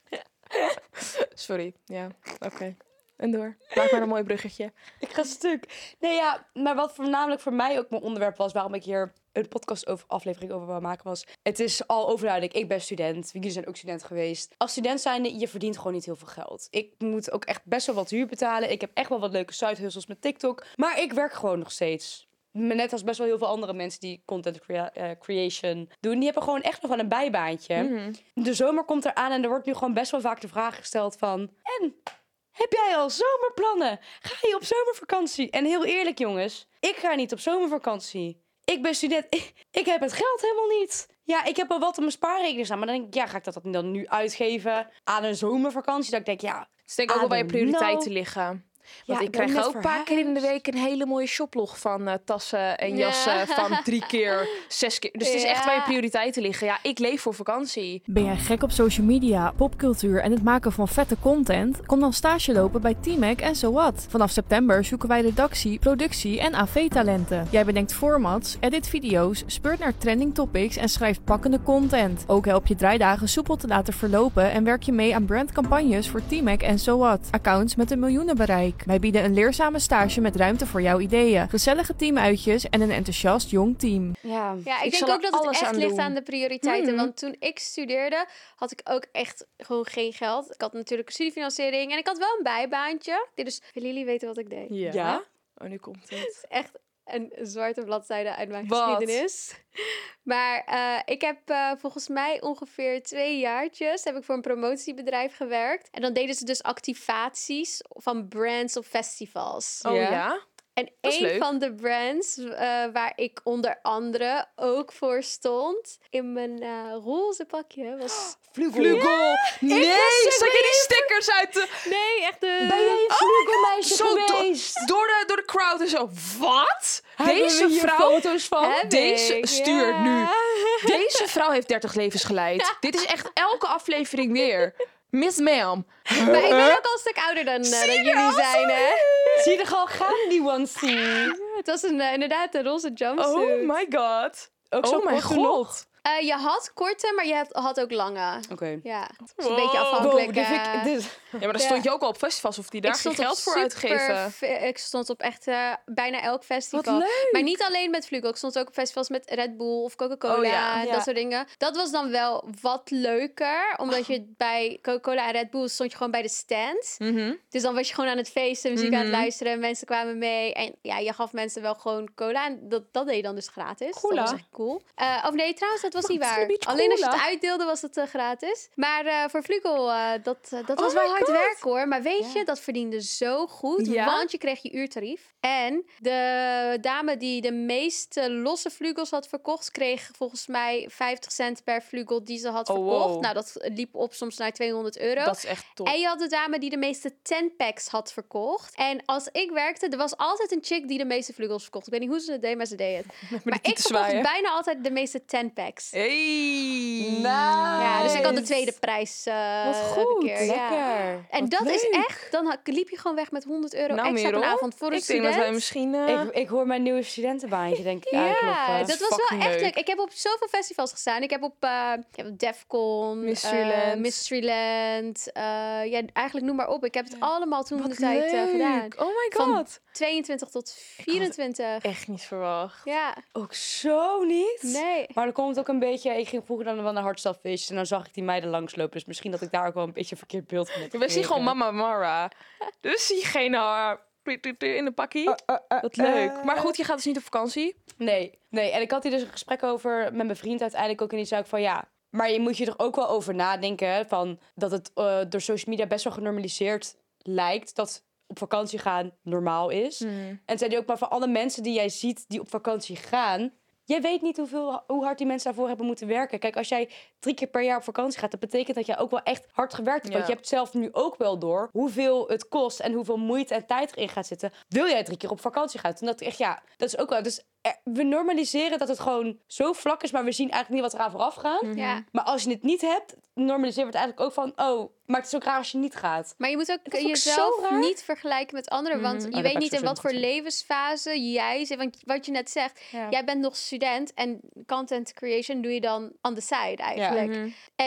Speaker 1: Sorry, ja, oké. Okay. En door. Maak maar een mooi bruggetje.
Speaker 2: Ik ga stuk. Nee, ja, maar wat voornamelijk voor mij ook mijn onderwerp was... waarom ik hier een podcast over aflevering over wou maken was... het is al overduidelijk, ik ben student. Jullie zijn ook student geweest. Als student zijnde, je verdient gewoon niet heel veel geld. Ik moet ook echt best wel wat huur betalen. Ik heb echt wel wat leuke side hustles met TikTok. Maar ik werk gewoon nog steeds. Net als best wel heel veel andere mensen die content crea- uh, creation doen. Die hebben gewoon echt nog wel een bijbaantje.
Speaker 1: Mm-hmm.
Speaker 2: De zomer komt eraan en er wordt nu gewoon best wel vaak de vraag gesteld van... En, heb jij al zomerplannen? Ga je op zomervakantie? En heel eerlijk jongens, ik ga niet op zomervakantie. Ik ben student, ik, ik heb het geld helemaal niet. Ja, ik heb al wat op mijn spaarrekening staan. Maar dan denk ik, ja, ga ik dat dan nu uitgeven aan een zomervakantie? Dat ik denk, ja...
Speaker 1: Dus denk ook wel bij je prioriteiten liggen. Want
Speaker 2: Ja,
Speaker 1: ik krijg ook een paar keer in de week een hele mooie shoplog van uh, tassen en jassen
Speaker 3: Ja.
Speaker 1: van drie keer, zes keer. Dus het is
Speaker 3: Ja.
Speaker 1: echt waar je prioriteiten liggen. Ja, ik leef voor vakantie.
Speaker 4: Ben jij gek op social media, popcultuur en het maken van vette content? Kom dan stage lopen bij T-Mac en So What. Vanaf september zoeken wij redactie, productie en A V-talenten. Jij bedenkt formats, edit video's, speurt naar trending topics en schrijft pakkende content. Ook help je draaidagen soepel te laten verlopen en werk je mee aan brandcampagnes voor T-Mac en So What. Accounts met een miljoenenbereik. Wij bieden een leerzame stage met ruimte voor jouw ideeën, gezellige teamuitjes en een enthousiast jong team.
Speaker 2: Ja,
Speaker 3: Ja, ik,
Speaker 1: Ik
Speaker 3: denk
Speaker 1: zal er
Speaker 3: ook dat het
Speaker 1: alles
Speaker 3: echt
Speaker 1: aan
Speaker 3: ligt
Speaker 1: doen.
Speaker 3: aan de prioriteiten.
Speaker 1: Mhm.
Speaker 3: Want toen ik studeerde, had ik ook echt gewoon geen geld. Ik had natuurlijk een studiefinanciering en ik had wel een bijbaantje. Dus willen jullie weten wat ik deed?
Speaker 1: Ja.
Speaker 2: Ja?
Speaker 1: Oh, nu komt
Speaker 3: Het
Speaker 1: het.
Speaker 3: is echt een zwarte bladzijde uit mijn
Speaker 1: Wat?
Speaker 3: geschiedenis. Maar eh, ik heb eh, volgens mij ongeveer twee jaartjes heb ik voor een promotiebedrijf gewerkt. En dan deden ze dus activaties van brands op festivals.
Speaker 1: Oh
Speaker 2: Ja.
Speaker 1: ja?
Speaker 3: En
Speaker 1: Dat is
Speaker 3: een
Speaker 1: leuk.
Speaker 3: van de brands eh, waar ik onder andere ook voor stond in mijn eh, roze pakje was...
Speaker 1: Vlugel. Nee, zat je die stickers uit de...
Speaker 3: Nee, echt de...
Speaker 2: Ben jij een vlugelmeisje
Speaker 1: Zo do-
Speaker 2: geweest?
Speaker 1: door, de, door de crowd en zo. Wat?
Speaker 2: Hebben
Speaker 1: Deze
Speaker 2: we hier
Speaker 1: vrouw...
Speaker 2: foto's van?
Speaker 3: Heb
Speaker 1: Deze
Speaker 3: ik,
Speaker 1: stuur
Speaker 3: ja.
Speaker 1: nu. Deze vrouw heeft dertig levens geleid. Dit is echt elke aflevering weer. Miss Ma'am.
Speaker 3: Maar ik ben ook al een stuk ouder dan, eh, dan jullie zijn, hè?
Speaker 2: Zie je er gewoon gaan, die onesie?
Speaker 3: Het was een, eh, inderdaad een roze jumpsuit.
Speaker 1: Oh my god.
Speaker 2: Ook zo
Speaker 1: Oh mijn
Speaker 2: kort toen nog?
Speaker 1: god.
Speaker 3: Eh, je had korte, maar je had, had ook lange.
Speaker 2: Oké.
Speaker 3: Ja, het is
Speaker 1: Wow.
Speaker 3: een beetje afhankelijk.
Speaker 2: Wow, dit vind
Speaker 3: eh,
Speaker 2: ik- dit-
Speaker 1: Ja, maar dan
Speaker 3: Ja.
Speaker 1: stond je ook al op festivals of die daar
Speaker 3: ik
Speaker 1: geen
Speaker 3: stond op
Speaker 1: geld voor
Speaker 3: super
Speaker 1: uitgeven.
Speaker 3: ve- Ik stond op echt eh, bijna elk festival.
Speaker 1: Wat leuk.
Speaker 3: Maar niet alleen met Vlugel. Ik stond ook op festivals met Red Bull of Coca-Cola.
Speaker 1: Oh ja,
Speaker 3: en
Speaker 2: ja.
Speaker 3: Dat soort dingen. Dat was dan wel wat leuker. Omdat je bij Coca-Cola en Red Bull stond je gewoon bij de stand.
Speaker 1: Mhm.
Speaker 3: Dus dan was je gewoon aan het feesten, muziek aan het
Speaker 1: Mhm.
Speaker 3: luisteren. Mensen kwamen mee. En ja, je gaf mensen wel gewoon cola. En dat, dat deed je dan dus gratis.
Speaker 1: Cola.
Speaker 3: Dat was echt cool. Eh, of nee, trouwens, dat was niet
Speaker 1: Wat,
Speaker 3: waar.
Speaker 1: een beetje
Speaker 3: Alleen als je
Speaker 1: cola.
Speaker 3: het uitdeelde, was het eh, gratis. Maar eh, voor Vlugel, eh, dat, eh, dat
Speaker 1: Oh
Speaker 3: was wel
Speaker 1: my
Speaker 3: hard
Speaker 1: God.
Speaker 3: werk hoor. Maar weet
Speaker 2: Ja.
Speaker 3: je, dat verdiende zo goed.
Speaker 1: Ja?
Speaker 3: Want je kreeg je uurtarief. En de dame die de meeste losse Vlugels had verkocht, kreeg volgens mij vijftig cent per Vlugel die ze had
Speaker 1: Oh,
Speaker 3: verkocht.
Speaker 1: wow.
Speaker 3: Nou, dat liep op soms naar tweehonderd euro.
Speaker 1: Dat is echt top.
Speaker 3: En je had de dame die de meeste ten-packs had verkocht. En als ik werkte, er was altijd een chick die de meeste vlugels verkocht. Ik weet niet hoe ze het deed, maar ze deed het. Maar ik
Speaker 1: tieten
Speaker 3: verkocht
Speaker 1: zwaaien.
Speaker 3: bijna altijd de meeste ten-packs.
Speaker 1: Hey.
Speaker 2: Nice.
Speaker 3: Ja, dus ik had de
Speaker 2: Nice.
Speaker 3: tweede prijs eh
Speaker 1: Wat goed.
Speaker 3: keer. Ja.
Speaker 2: Lekker.
Speaker 3: En
Speaker 2: Wat
Speaker 3: dat is
Speaker 2: leuk.
Speaker 3: echt, dan ha- liep je gewoon weg met honderd euro
Speaker 1: Nou,
Speaker 3: extra per
Speaker 1: Merel,
Speaker 3: avond voor een
Speaker 1: ik denk
Speaker 3: student.
Speaker 1: dat wij misschien... eh,
Speaker 2: Ik, ik hoor mijn nieuwe studentenbaantje, denk ik,
Speaker 3: Ja,
Speaker 2: aankloppen.
Speaker 3: dat was wel
Speaker 1: fucking
Speaker 3: echt
Speaker 1: leuk.
Speaker 3: leuk. Ik heb op zoveel festivals gestaan. Ik heb op, uh, ik heb op Defcon,
Speaker 1: Mysteryland.
Speaker 3: eh, Mysteryland. eh, ja, eigenlijk noem maar op. Ik heb het allemaal toen de
Speaker 1: wat
Speaker 3: tijd eh,
Speaker 1: leuk.
Speaker 3: gedaan.
Speaker 1: Oh my
Speaker 3: Van-
Speaker 1: god.
Speaker 3: tweeëntwintig tot vierentwintig.
Speaker 1: Echt niet verwacht.
Speaker 3: Ja,
Speaker 2: Ook zo niet.
Speaker 3: nee.
Speaker 2: Maar dan komt het ook een beetje... Ik ging vroeger dan wel naar hardstylefeestjes en dan zag ik die meiden langslopen. Dus misschien dat ik daar ook wel een beetje een verkeerd beeld van heb
Speaker 1: We zien
Speaker 2: gekregen.
Speaker 1: gewoon Mama Mara. Dus zie je geen haar in de pakkie. Wat leuk. Maar goed, je gaat dus niet op vakantie.
Speaker 2: Nee, nee. En ik had hier dus een gesprek over met mijn vriend uiteindelijk ook. En die zei ook van ja, maar je moet je er ook wel over nadenken. Van dat het uh, door social media best wel genormaliseerd lijkt. Dat op vakantie gaan normaal is.
Speaker 1: Hmm.
Speaker 2: En zei hij ook maar voor alle mensen die jij ziet die op vakantie gaan. Jij weet niet hoeveel, hoe hard die mensen daarvoor hebben moeten werken. Kijk, als jij drie keer per jaar op vakantie gaat, dat betekent dat jij ook wel echt hard gewerkt hebt.
Speaker 1: Ja.
Speaker 2: Want je hebt zelf nu ook wel door hoeveel het kost en hoeveel moeite en tijd erin gaat zitten. Wil jij drie keer op vakantie gaan? Toen dacht ik echt, ja, dat is ook wel. Dus er- we normaliseren dat het gewoon zo vlak is, maar we zien eigenlijk niet wat eraan vooraf gaat.
Speaker 1: Mhm.
Speaker 3: Ja.
Speaker 2: Maar als je het niet hebt, normaliseren we het eigenlijk ook van, oh, maar het is ook raar als je niet gaat.
Speaker 3: Maar je moet ook
Speaker 2: Dat is ook
Speaker 3: jezelf
Speaker 2: zo raar.
Speaker 3: niet vergelijken met anderen. Want
Speaker 1: Mhm.
Speaker 3: je
Speaker 2: Oh, dat
Speaker 3: weet
Speaker 2: maakt
Speaker 3: niet in
Speaker 2: sowieso
Speaker 3: wat voor
Speaker 2: goed zin.
Speaker 3: levensfase jij zit. Want wat je net zegt,
Speaker 2: Ja.
Speaker 3: jij bent nog student. En content creation doe je dan on the side eigenlijk.
Speaker 1: Mhm.
Speaker 3: En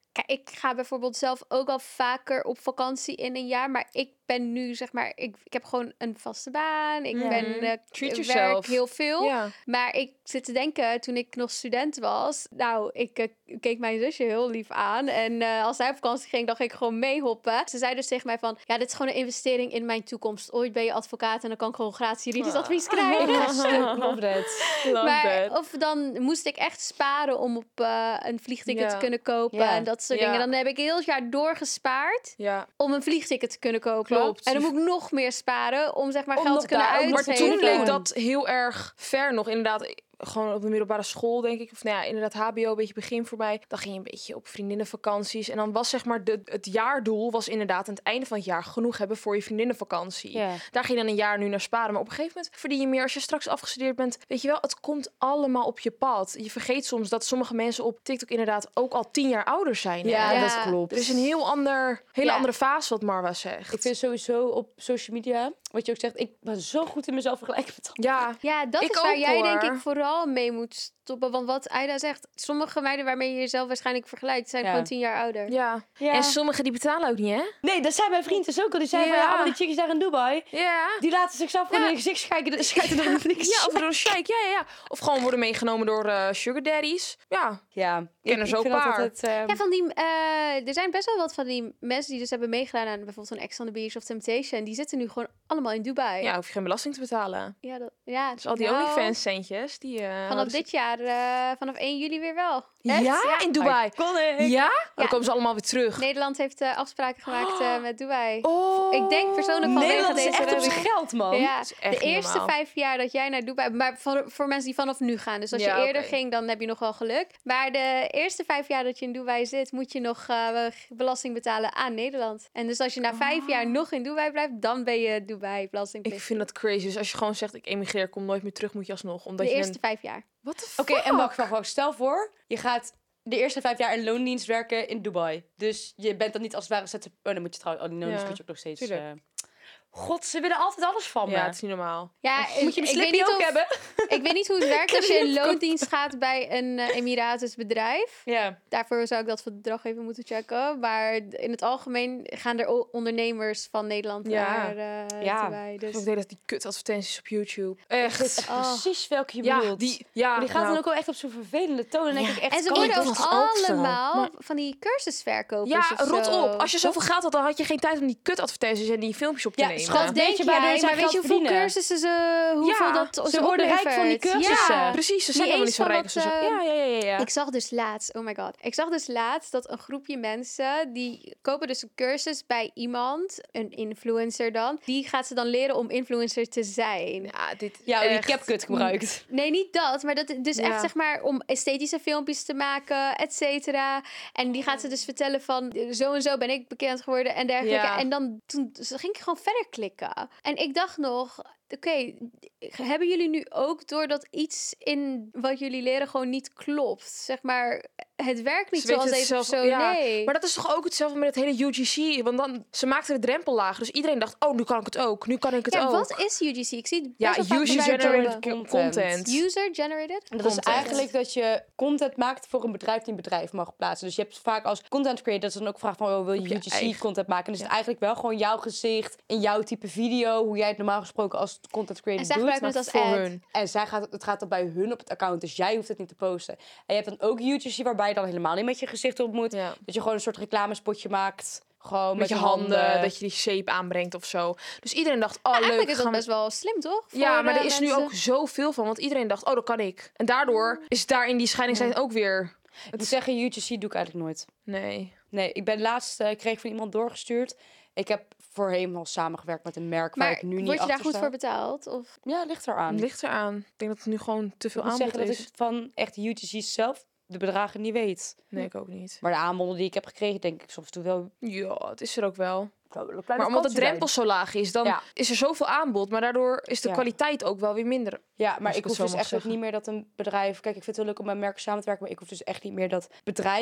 Speaker 3: Kijk, ik ga bijvoorbeeld zelf ook al vaker op vakantie in een jaar. Maar ik ben nu, zeg maar, ik, ik heb gewoon een vaste baan. Ik
Speaker 2: Ja.
Speaker 3: ben uh,
Speaker 1: Treat
Speaker 3: werk
Speaker 1: yourself.
Speaker 3: heel veel.
Speaker 1: Ja.
Speaker 3: Maar ik zit te denken, toen ik nog student was... Nou, ik uh, keek mijn zusje heel lief aan. En uh, als zij op vakantie ging, dan ging ik gewoon meehoppen. Ze zei dus tegen mij van... Ja, dit is gewoon een investering in mijn toekomst. Ooit ben je advocaat en dan kan ik gewoon gratis juridisch advies krijgen.
Speaker 2: Love that.
Speaker 1: Love
Speaker 3: Maar
Speaker 1: that.
Speaker 3: of dan moest ik echt sparen om op uh, een vliegticket
Speaker 1: Ja.
Speaker 3: te kunnen kopen.
Speaker 2: Ja.
Speaker 3: En dat soort
Speaker 1: Ja.
Speaker 3: dingen. Dan heb ik heel het jaar doorgespaard
Speaker 1: Ja.
Speaker 3: om een vliegticket te kunnen kopen.
Speaker 1: Klopt.
Speaker 3: En dan moet ik nog meer sparen om zeg maar
Speaker 2: Om
Speaker 3: geld
Speaker 2: nog
Speaker 3: te kunnen
Speaker 2: daar ook-
Speaker 1: Maar
Speaker 3: uitgeven.
Speaker 1: toen
Speaker 2: Uitgeven.
Speaker 1: leek dat heel erg ver nog. Inderdaad, gewoon op de middelbare school, denk ik. Of nou ja, inderdaad H B O, een beetje begin voorbij. Dan ging je een beetje op vriendinnenvakanties. En dan was zeg maar, de, het jaardoel was inderdaad aan het einde van het jaar genoeg hebben voor je vriendinnenvakantie.
Speaker 2: Ja.
Speaker 1: Daar ging je dan een jaar nu naar sparen. Maar op een gegeven moment verdien je meer als je straks afgestudeerd bent. Weet je wel, het komt allemaal op je pad. Je vergeet soms dat sommige mensen op TikTok inderdaad ook al tien jaar ouder zijn. hè?
Speaker 2: Ja,
Speaker 3: Ja.
Speaker 2: dat klopt.
Speaker 1: Er is een heel ander, hele
Speaker 3: Ja.
Speaker 1: andere fase wat Marwa zegt.
Speaker 2: Ik vind sowieso op social media, wat je ook zegt, ik ben zo goed in mezelf vergelijken met anderen.
Speaker 1: Ja,
Speaker 3: Ja, dat
Speaker 1: Ik
Speaker 3: is waar
Speaker 1: ook,
Speaker 3: jij denk
Speaker 1: hoor.
Speaker 3: ik vooral mee moet stoppen. Want wat Aida zegt, sommige meiden waarmee je jezelf waarschijnlijk vergelijkt, zijn
Speaker 2: Ja.
Speaker 3: gewoon tien jaar ouder.
Speaker 1: ja.
Speaker 2: Ja.
Speaker 1: En sommigen die betalen ook niet, hè?
Speaker 2: Nee, dat zei mijn vriend dus ook al. Die zei van,
Speaker 1: Ja.
Speaker 2: ja, allemaal die chickies daar in Dubai,
Speaker 1: Ja.
Speaker 2: die laten zichzelf gewoon
Speaker 1: Ja.
Speaker 2: in je gezicht schijken, schijten dan niks.
Speaker 1: Ja, of door een sheik. Ja, ja, ja. Of gewoon worden meegenomen door eh, sugar daddies. Ja.
Speaker 2: Ja, ik
Speaker 1: ken er zo
Speaker 2: vind dat
Speaker 1: paar.
Speaker 2: altijd, eh,
Speaker 3: Ja, van die, eh, er zijn best wel wat van die mensen die dus hebben meegedaan aan bijvoorbeeld een Ex on the Beach of Temptation. Die zitten nu gewoon allemaal in Dubai.
Speaker 1: Ja, hoef je geen belasting te betalen.
Speaker 3: ja, dat, ja
Speaker 1: Dus al die
Speaker 3: nou,
Speaker 1: OnlyFans centjes, die... eh,
Speaker 3: Vanaf
Speaker 1: hadden ze-
Speaker 3: dit jaar, eh, vanaf één juli weer wel. Echt?
Speaker 1: Ja, in Dubai.
Speaker 2: iconic.
Speaker 1: Ja? Oh, dan komen ze allemaal weer terug.
Speaker 3: Nederland heeft eh, afspraken gemaakt eh, met Dubai.
Speaker 1: Oh.
Speaker 3: Ik denk persoonlijk vanwege
Speaker 2: Nederland is
Speaker 3: deze
Speaker 2: echt op zijn
Speaker 3: reuring.
Speaker 2: geld, man.
Speaker 3: Ja,
Speaker 1: is echt
Speaker 3: de
Speaker 1: niet
Speaker 3: eerste
Speaker 1: normaal.
Speaker 3: vijf jaar dat jij naar Dubai... Maar voor, voor mensen die vanaf nu gaan. Dus als
Speaker 1: Ja,
Speaker 3: je eerder
Speaker 1: oké.
Speaker 3: ging, dan heb je nog wel geluk. Maar de eerste vijf jaar dat je in Dubai zit... moet je nog eh, belasting betalen aan Nederland. En dus als je na vijf jaar nog in Dubai blijft... dan ben je Dubai
Speaker 1: Ik
Speaker 3: belastingplichtig.
Speaker 1: vind dat crazy. Dus als je gewoon zegt, ik emigreer, kom nooit meer terug, moet je alsnog. Omdat
Speaker 3: De
Speaker 1: je
Speaker 3: eerste
Speaker 1: een...
Speaker 3: vijf jaar.
Speaker 1: What the
Speaker 2: Oké,
Speaker 1: fuck?
Speaker 2: en wacht, wacht, wacht. Stel voor, je gaat de eerste vijf jaar in loondienst werken in Dubai. Dus je bent dan niet als het ware zet. Oh, dan moet je trouwens, oh, die loondienst
Speaker 1: Ja,
Speaker 2: moet je ook nog steeds.
Speaker 1: tuurlijk.
Speaker 2: eh, God, ze willen altijd alles van me.
Speaker 1: Ja, het is niet normaal.
Speaker 3: Ja,
Speaker 2: Moet je een
Speaker 3: ik weet
Speaker 2: slippie
Speaker 3: niet
Speaker 2: ook
Speaker 3: of-
Speaker 2: hebben?
Speaker 3: Ik weet niet hoe het werkt als je in loondienst gaat bij een uh, Emiratis bedrijf.
Speaker 2: Ja.
Speaker 3: Daarvoor zou ik dat verdrag even moeten checken. Maar in het algemeen gaan er o- ondernemers van Nederland
Speaker 1: Ja.
Speaker 3: naar uh,
Speaker 2: Ja.
Speaker 3: Dubai.
Speaker 1: Ik
Speaker 3: Dus.
Speaker 1: geloof dat die kutadvertenties op YouTube.
Speaker 2: Ik weet
Speaker 1: Echt.
Speaker 2: echt
Speaker 3: Oh.
Speaker 2: precies welke je
Speaker 1: Ja,
Speaker 2: bedoelt.
Speaker 1: die, ja,
Speaker 2: Maar die gaat
Speaker 1: nou,
Speaker 2: dan ook wel echt op zo'n vervelende toon. En dan denk ik echt,
Speaker 3: En ze
Speaker 2: kan
Speaker 3: worden
Speaker 2: ik
Speaker 3: ook
Speaker 2: dat-
Speaker 1: ook zo.
Speaker 3: allemaal
Speaker 1: Maar-
Speaker 3: van die cursusverkopers.
Speaker 1: Ja,
Speaker 3: of
Speaker 1: rot
Speaker 3: zo.
Speaker 1: op. Als je zoveel geld had, dan had je geen tijd om die kutadvertenties en die filmpjes op te
Speaker 2: Ja,
Speaker 1: nemen.
Speaker 2: schat,
Speaker 3: Dat
Speaker 2: weet
Speaker 3: denk
Speaker 2: je
Speaker 3: jij,
Speaker 2: waardoor zij
Speaker 3: maar weet
Speaker 2: geld
Speaker 3: je hoeveel
Speaker 2: verdienen?
Speaker 3: cursussen ze, hoeveel
Speaker 1: Ja,
Speaker 3: dat
Speaker 2: ze worden rijk van die
Speaker 3: oplevert?
Speaker 2: cursussen.
Speaker 3: Ja.
Speaker 1: Precies, ze zijn
Speaker 3: Niet
Speaker 1: helemaal niet
Speaker 3: eens
Speaker 1: zo
Speaker 3: van
Speaker 1: rijk.
Speaker 3: dat,
Speaker 1: als ze-
Speaker 3: eh,
Speaker 1: Ja, ja, ja, ja. ja.
Speaker 3: Ik zag dus laatst, oh my god. Ik zag dus laatst dat een groepje mensen, die kopen dus een cursus bij iemand, een influencer dan. Die gaat ze dan leren om influencer te zijn.
Speaker 1: Ja, dit
Speaker 2: Ja, die
Speaker 1: echt-
Speaker 2: CapCut gebruikt.
Speaker 3: Nee, niet dat, maar dat dus
Speaker 1: Ja.
Speaker 3: echt zeg maar om esthetische filmpjes te maken, et cetera. En die gaat ze dus vertellen van zo en zo ben ik bekend geworden en dergelijke.
Speaker 1: Ja.
Speaker 3: En dan toen dus ging ik gewoon verder klikken. En ik dacht nog, oké, hebben jullie nu ook door dat iets in wat jullie leren gewoon niet klopt? Zeg maar, het werkt niet
Speaker 1: Ze weten
Speaker 3: zoals
Speaker 1: het
Speaker 3: deze
Speaker 1: zelf-
Speaker 3: persoon.
Speaker 1: ja,
Speaker 3: Nee.
Speaker 1: Maar dat is toch ook hetzelfde met het hele U G C? Want dan, ze maakten de drempel lager. Dus iedereen dacht, oh, nu kan ik het ook. Nu kan ik het
Speaker 3: ja,
Speaker 1: ook.
Speaker 3: wat is U G C? Ik zie het
Speaker 1: Ja,
Speaker 3: best wel vaak voorbij
Speaker 1: user-generated
Speaker 3: komen.
Speaker 1: content.
Speaker 2: Content.
Speaker 3: User-generated?
Speaker 2: Dat is
Speaker 1: Content.
Speaker 2: eigenlijk dat je content maakt voor een bedrijf die een bedrijf mag plaatsen. Dus je hebt vaak als content creator dat ze dan ook vragen van, oh, wil je,
Speaker 1: Op je
Speaker 2: U G C
Speaker 1: eigen.
Speaker 2: content maken? Dus
Speaker 1: Ja.
Speaker 2: het is eigenlijk wel gewoon jouw gezicht in jouw type video, hoe jij het normaal gesproken als content creator
Speaker 3: En zij
Speaker 2: doet.
Speaker 3: gebruiken het
Speaker 1: maar
Speaker 3: als
Speaker 1: voor
Speaker 3: ad.
Speaker 1: hun.
Speaker 2: En zij gaat, het gaat dan bij hun op het account, dus jij hoeft het niet te posten. En je hebt dan ook U G C waarbij je dan helemaal niet met je gezicht op moet.
Speaker 1: Ja.
Speaker 2: Dat je gewoon een soort reclamespotje maakt. Gewoon
Speaker 1: Met je handen, dat je die shape aanbrengt of zo. Dus iedereen dacht, oh, leuk.
Speaker 3: Eigenlijk is dat
Speaker 1: gaan we-
Speaker 3: best wel slim, toch?
Speaker 1: Ja,
Speaker 3: Voor,
Speaker 1: maar
Speaker 3: eh,
Speaker 1: er is nu
Speaker 3: mensen.
Speaker 1: ook zoveel van. Want iedereen dacht, oh, dat kan ik. En daardoor is daar in die scheidingslijn ook weer...
Speaker 2: Ik moet zeggen, U G C doe ik eigenlijk nooit.
Speaker 1: Nee.
Speaker 2: Nee, ik ben laatst, uh, kreeg van iemand doorgestuurd. Ik heb voorheen al samengewerkt met een merk waar
Speaker 3: Maar
Speaker 2: ik nu niet
Speaker 3: word je daar
Speaker 2: achter
Speaker 3: goed
Speaker 2: sta.
Speaker 3: voor betaald? Of?
Speaker 2: Ja, ligt eraan.
Speaker 1: Het ligt eraan. Ik denk dat het nu gewoon te veel
Speaker 2: Ik moet
Speaker 1: aanbod
Speaker 2: zeggen dat
Speaker 1: is.
Speaker 2: ik van echt U G C zelf de bedragen niet weet.
Speaker 1: Nee, ik ook niet.
Speaker 2: Maar de aanboden die ik heb gekregen, denk ik soms toe wel...
Speaker 1: Ja, het is er ook wel.
Speaker 2: Maar
Speaker 1: Maar omdat de drempel zo laag is, dan
Speaker 2: Ja.
Speaker 1: is er zoveel aanbod. Maar daardoor is de
Speaker 2: Ja.
Speaker 1: kwaliteit ook wel weer minder.
Speaker 2: Ja, maar
Speaker 1: Als ik
Speaker 2: ik
Speaker 1: het
Speaker 2: hoef
Speaker 1: zo
Speaker 2: dus
Speaker 1: mag
Speaker 2: echt ook
Speaker 1: zeggen.
Speaker 2: niet meer dat een bedrijf... Kijk, ik vind het wel leuk om met merken samen te werken, maar ik hoef dus echt niet meer dat bedrijf